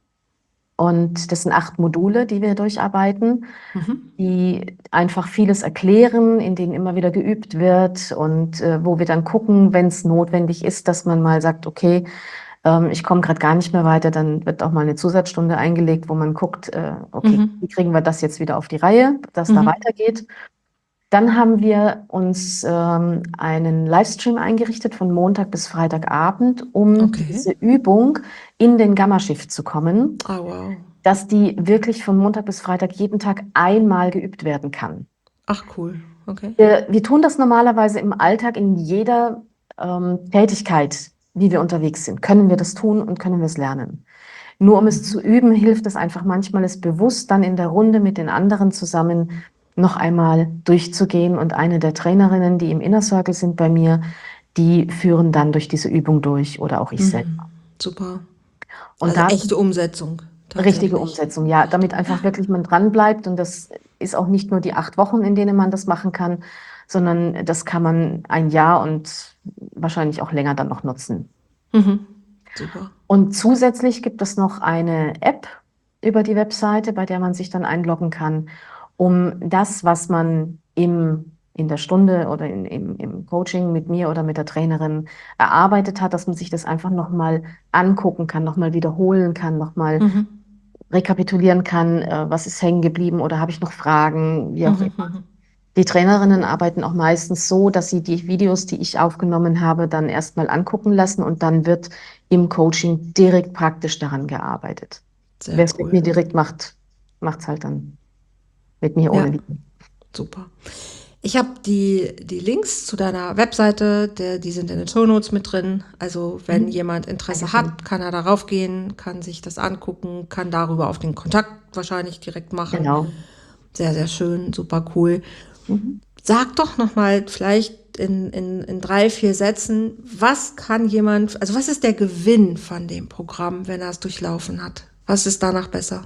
Und das sind acht Module, die wir durcharbeiten, Mhm. die einfach vieles erklären, in denen immer wieder geübt wird und äh, wo wir dann gucken, wenn es notwendig ist, dass man mal sagt, okay, ähm, ich komme gerade gar nicht mehr weiter, dann wird auch mal eine Zusatzstunde eingelegt, wo man guckt, äh, okay, Mhm. wie kriegen wir das jetzt wieder auf die Reihe, dass da Mhm. weitergeht. Dann haben wir uns ähm, einen Livestream eingerichtet von Montag bis Freitagabend, um Okay. diese Übung in den Gamma-Shift zu kommen, Ah, wow. dass die wirklich von Montag bis Freitag jeden Tag einmal geübt werden kann. Ach, cool. Okay. Wir, wir tun das normalerweise im Alltag in jeder ähm, Tätigkeit, wie wir unterwegs sind. Können wir das tun und können wir es lernen. Nur um es zu üben, hilft es einfach manchmal, es bewusst dann in der Runde mit den anderen zusammen noch einmal durchzugehen. Und eine der Trainerinnen, die im Inner Circle sind bei mir, die führen dann durch diese Übung durch oder auch ich selber. Super. Und Also da echte Umsetzung richtige tatsächlich. Umsetzung, ja, damit Richtige. einfach wirklich man dran bleibt. Und das ist auch nicht nur die acht Wochen, in denen man das machen kann, sondern das kann man ein Jahr und wahrscheinlich auch länger dann noch nutzen. Mhm. Super. Und zusätzlich gibt es noch eine App über die Webseite, bei der man sich dann einloggen kann, um das, was man im, in der Stunde oder in, im, im Coaching mit mir oder mit der Trainerin erarbeitet hat, dass man sich das einfach nochmal angucken kann, nochmal wiederholen kann, nochmal Mhm. rekapitulieren kann, äh, was ist hängen geblieben oder habe ich noch Fragen, wie auch Mhm. immer. Mhm. Die Trainerinnen arbeiten auch meistens so, dass sie die Videos, die ich aufgenommen habe, dann erstmal angucken lassen und dann wird im Coaching direkt praktisch daran gearbeitet. Sehr Wer es mit cool. mir direkt macht, macht es halt dann mit mir Ja, ohne Video. super. Ich habe die, die Links zu deiner Webseite, der, die sind in den Shownotes mit drin. Also wenn Mhm. jemand Interesse Dankeschön. hat, kann er darauf gehen, kann sich das angucken, kann darüber auf den Kontakt wahrscheinlich direkt machen. Genau. Sehr, sehr schön, super cool. Mhm. Sag doch nochmal vielleicht in, in, in drei, vier Sätzen, was kann jemand, also was ist der Gewinn von dem Programm, wenn er es durchlaufen hat? Was ist danach besser?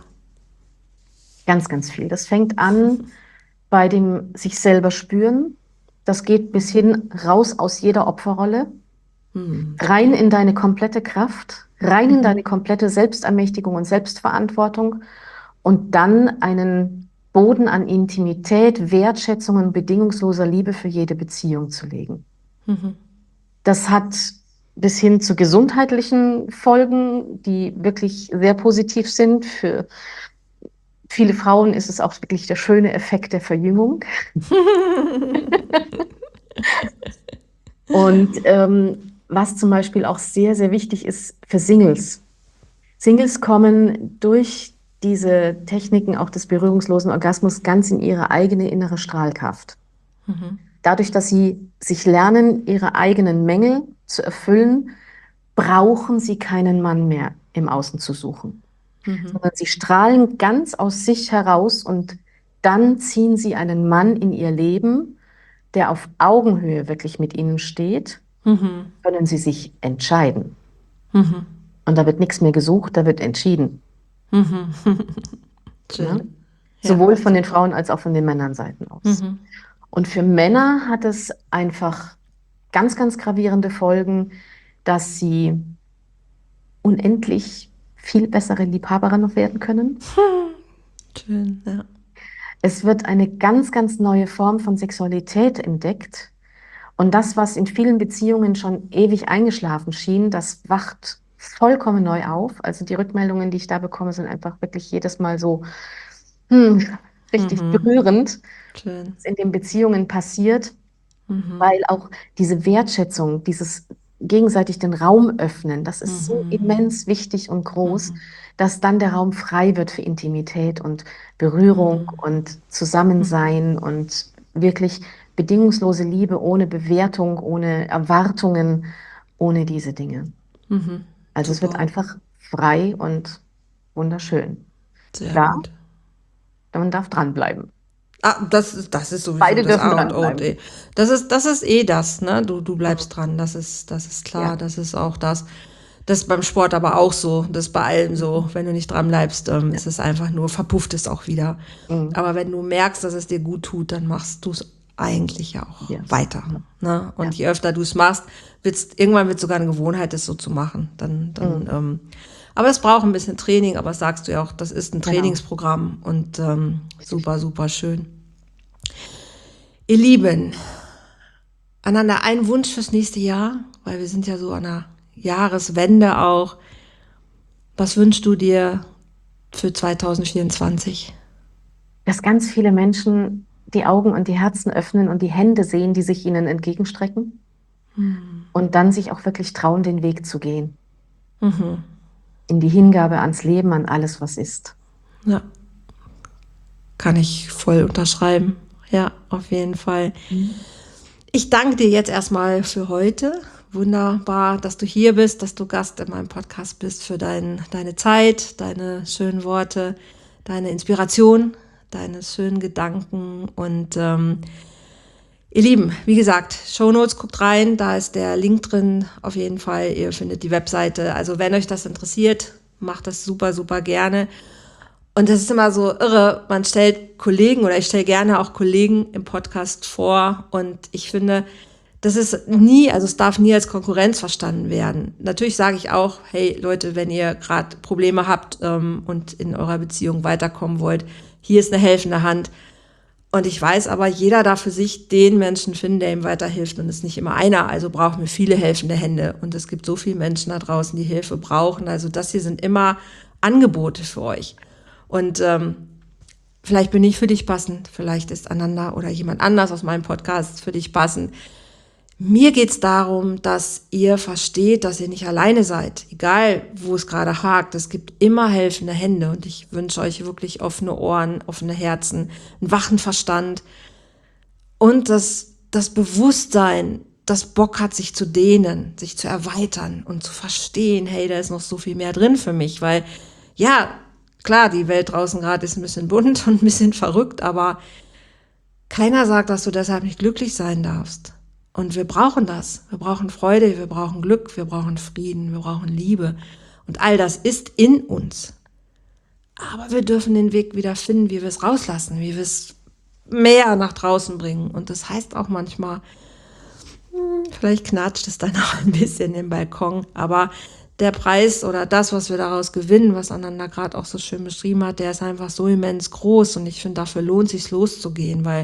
Ganz, ganz viel. Das fängt an bei dem sich selber spüren. Das geht bis hin raus aus jeder Opferrolle. Mhm. Rein in deine komplette Kraft, rein in deine komplette Selbstermächtigung und Selbstverantwortung und dann einen Boden an Intimität, Wertschätzung und bedingungsloser Liebe für jede Beziehung zu legen. Mhm. Das hat bis hin zu gesundheitlichen Folgen, die wirklich sehr positiv sind. Für viele Frauen ist es auch wirklich der schöne Effekt der Verjüngung. Und ähm, was zum Beispiel auch sehr, sehr wichtig ist für Singles. Singles kommen durch diese Techniken auch des berührungslosen Orgasmus ganz in ihre eigene innere Strahlkraft. Mhm. Dadurch, dass sie sich lernen, ihre eigenen Mängel zu erfüllen, brauchen sie keinen Mann mehr im Außen zu suchen, Mhm. sondern sie strahlen ganz aus sich heraus und dann ziehen sie einen Mann in ihr Leben, der auf Augenhöhe wirklich mit ihnen steht, Mhm. können sie sich entscheiden. Mhm. Und da wird nichts mehr gesucht, da wird entschieden. Mhm. Ne? Schön. Ja, Sowohl von den super. Frauen als auch von den Männern Seiten aus. Mhm. Und für Männer hat es einfach ganz, ganz gravierende Folgen, dass sie unendlich viel bessere Liebhaber noch werden können. Schön, ja. Es wird eine ganz, ganz neue Form von Sexualität entdeckt. Und das, was in vielen Beziehungen schon ewig eingeschlafen schien, das wacht vollkommen neu auf. Also die Rückmeldungen, die ich da bekomme, sind einfach wirklich jedes Mal so hm, richtig Mhm. berührend, Schön. was in den Beziehungen passiert, Mhm. weil auch diese Wertschätzung, dieses gegenseitig den Raum öffnen, das ist so Mhm. immens wichtig und groß, Mhm. dass dann der Raum frei wird für Intimität und Berührung Mhm. und Zusammensein und wirklich bedingungslose Liebe ohne Bewertung, ohne Erwartungen, ohne diese Dinge. Mhm. Also es wird Super. einfach frei und wunderschön. Sehr Klar, gut. man darf dranbleiben. Ah, das ist, das ist sowieso Beide das dürfen A und O. dranbleiben. Das ist, das ist eh das, ne? Du, du bleibst Mhm. dran. Das ist, das ist Ja. klar. Das ist auch das. Das ist beim Sport aber auch so. Das ist bei allem so. Wenn du nicht dran bleibst, ähm, Ja. ist es einfach nur, verpufft es auch wieder. Mhm. Aber wenn du merkst, dass es dir gut tut, dann machst du es eigentlich ja auch Yes. weiter. Ja. Ne? Und Ja. je öfter du es machst, wird's, irgendwann wird es sogar eine Gewohnheit, das so zu machen. Dann, dann, Mhm. ähm, aber es braucht ein bisschen Training, aber das sagst du ja auch, das ist ein Genau. Trainingsprogramm und ähm, Richtig. super, super schön. Ihr Lieben, einander einen Wunsch fürs nächste Jahr, weil wir sind ja so an einer Jahreswende auch. Was wünschst du dir für zwanzig vierundzwanzig? Dass ganz viele Menschen die Augen und die Herzen öffnen und die Hände sehen, die sich ihnen entgegenstrecken und dann sich auch wirklich trauen, den Weg zu gehen. Mhm. In die Hingabe ans Leben, an alles, was ist. Ja, kann ich voll unterschreiben. Ja, auf jeden Fall. Mhm. Ich danke dir jetzt erstmal für heute. Wunderbar, dass du hier bist, dass du Gast in meinem Podcast bist, für dein, deine Zeit, deine schönen Worte, deine Inspiration, deine schönen Gedanken. Und ähm, ihr Lieben, wie gesagt, Shownotes, guckt rein, da ist der Link drin, auf jeden Fall. Ihr findet die Webseite. Also wenn euch das interessiert, macht das super, super gerne. Und das ist immer so irre, man stellt Kollegen oder ich stelle gerne auch Kollegen im Podcast vor und ich finde, das ist nie, also es darf nie als Konkurrenz verstanden werden. Natürlich sage ich auch, hey Leute, wenn ihr gerade Probleme habt ähm, und in eurer Beziehung weiterkommen wollt, hier ist eine helfende Hand. Und ich weiß aber, jeder darf für sich den Menschen finden, der ihm weiterhilft. Und es ist nicht immer einer, also brauchen wir viele helfende Hände. Und es gibt so viele Menschen da draußen, die Hilfe brauchen. Also das hier sind immer Angebote für euch. Und ähm, vielleicht bin ich für dich passend, vielleicht ist Ananda oder jemand anders aus meinem Podcast für dich passend. Mir geht's darum, dass ihr versteht, dass ihr nicht alleine seid, egal wo es gerade hakt. Es gibt immer helfende Hände und ich wünsche euch wirklich offene Ohren, offene Herzen, einen wachen Verstand und das, das Bewusstsein, das Bock hat, sich zu dehnen, sich zu erweitern und zu verstehen, hey, da ist noch so viel mehr drin für mich, weil ja, klar, die Welt draußen gerade ist ein bisschen bunt und ein bisschen verrückt, aber keiner sagt, dass du deshalb nicht glücklich sein darfst. Und wir brauchen das. Wir brauchen Freude, wir brauchen Glück, wir brauchen Frieden, wir brauchen Liebe. Und all das ist in uns. Aber wir dürfen den Weg wieder finden, wie wir es rauslassen, wie wir es mehr nach draußen bringen. Und das heißt auch manchmal, Vielleicht knatscht es dann auch ein bisschen im Balkon, aber der Preis oder das, was wir daraus gewinnen, was Ananda gerade auch so schön beschrieben hat, der ist einfach so immens groß und ich finde, dafür lohnt es sich loszugehen, weil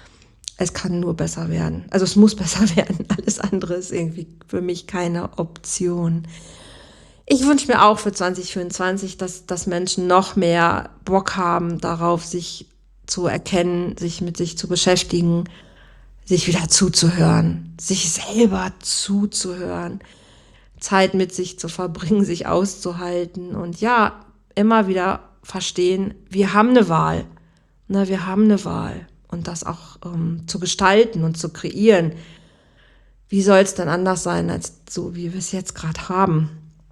es kann nur besser werden. Also es muss besser werden. Alles andere ist irgendwie für mich keine Option. Ich wünsche mir auch für zwanzig vierundzwanzig, dass, dass Menschen noch mehr Bock haben, darauf sich zu erkennen, sich mit sich zu beschäftigen, sich wieder zuzuhören, sich selber zuzuhören, Zeit mit sich zu verbringen, sich auszuhalten und ja, immer wieder verstehen, wir haben eine Wahl. Na, wir haben eine Wahl. Und das auch ähm, zu gestalten und zu kreieren. Wie soll es denn anders sein, als so, wie wir es jetzt gerade haben?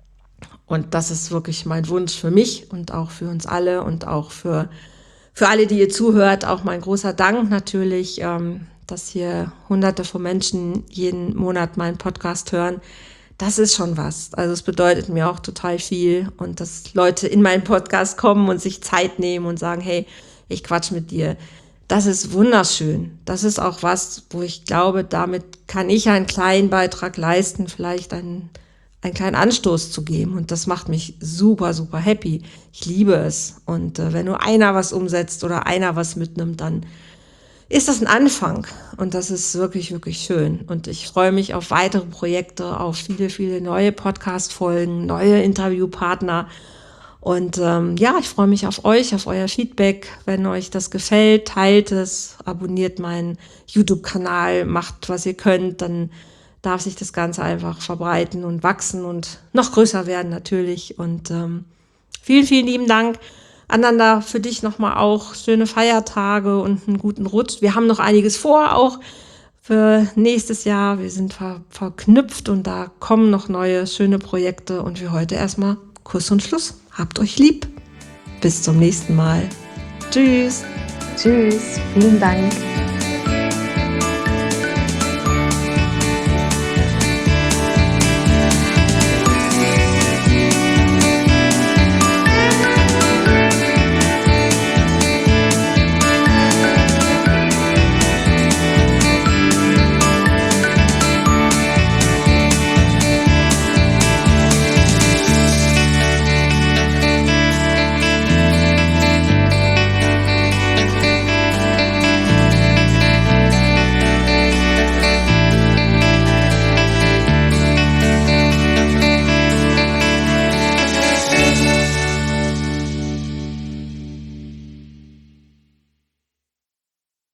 Und das ist wirklich mein Wunsch für mich und auch für uns alle und auch für, für alle, die ihr zuhört. Auch mein großer Dank natürlich, ähm, dass hier Hunderte von Menschen jeden Monat meinen Podcast hören. Das ist schon was. Also es bedeutet mir auch total viel. Und dass Leute in meinen Podcast kommen und sich Zeit nehmen und sagen, hey, ich quatsch mit dir. Das ist wunderschön. Das ist auch was, wo ich glaube, damit kann ich einen kleinen Beitrag leisten, vielleicht einen, einen kleinen Anstoß zu geben. Und das macht mich super, super happy. Ich liebe es. Und äh, wenn nur einer was umsetzt oder einer was mitnimmt, dann ist das ein Anfang. Und das ist wirklich, wirklich schön. Und ich freue mich auf weitere Projekte, auf viele, viele neue Podcast-Folgen, neue Interviewpartner. Und ähm, ja, ich freue mich auf euch, auf euer Feedback. Wenn euch das gefällt, teilt es, abonniert meinen YouTube-Kanal, macht, was ihr könnt, dann darf sich das Ganze einfach verbreiten und wachsen und noch größer werden natürlich. Und ähm, vielen, vielen lieben Dank. Ananda, für dich nochmal auch schöne Feiertage und einen guten Rutsch. Wir haben noch einiges vor, auch für nächstes Jahr. Wir sind ver- verknüpft und da kommen noch neue, schöne Projekte. Und für heute erstmal Kuss und Schluss. Habt euch lieb. Bis zum nächsten Mal. Tschüss. Tschüss, vielen Dank.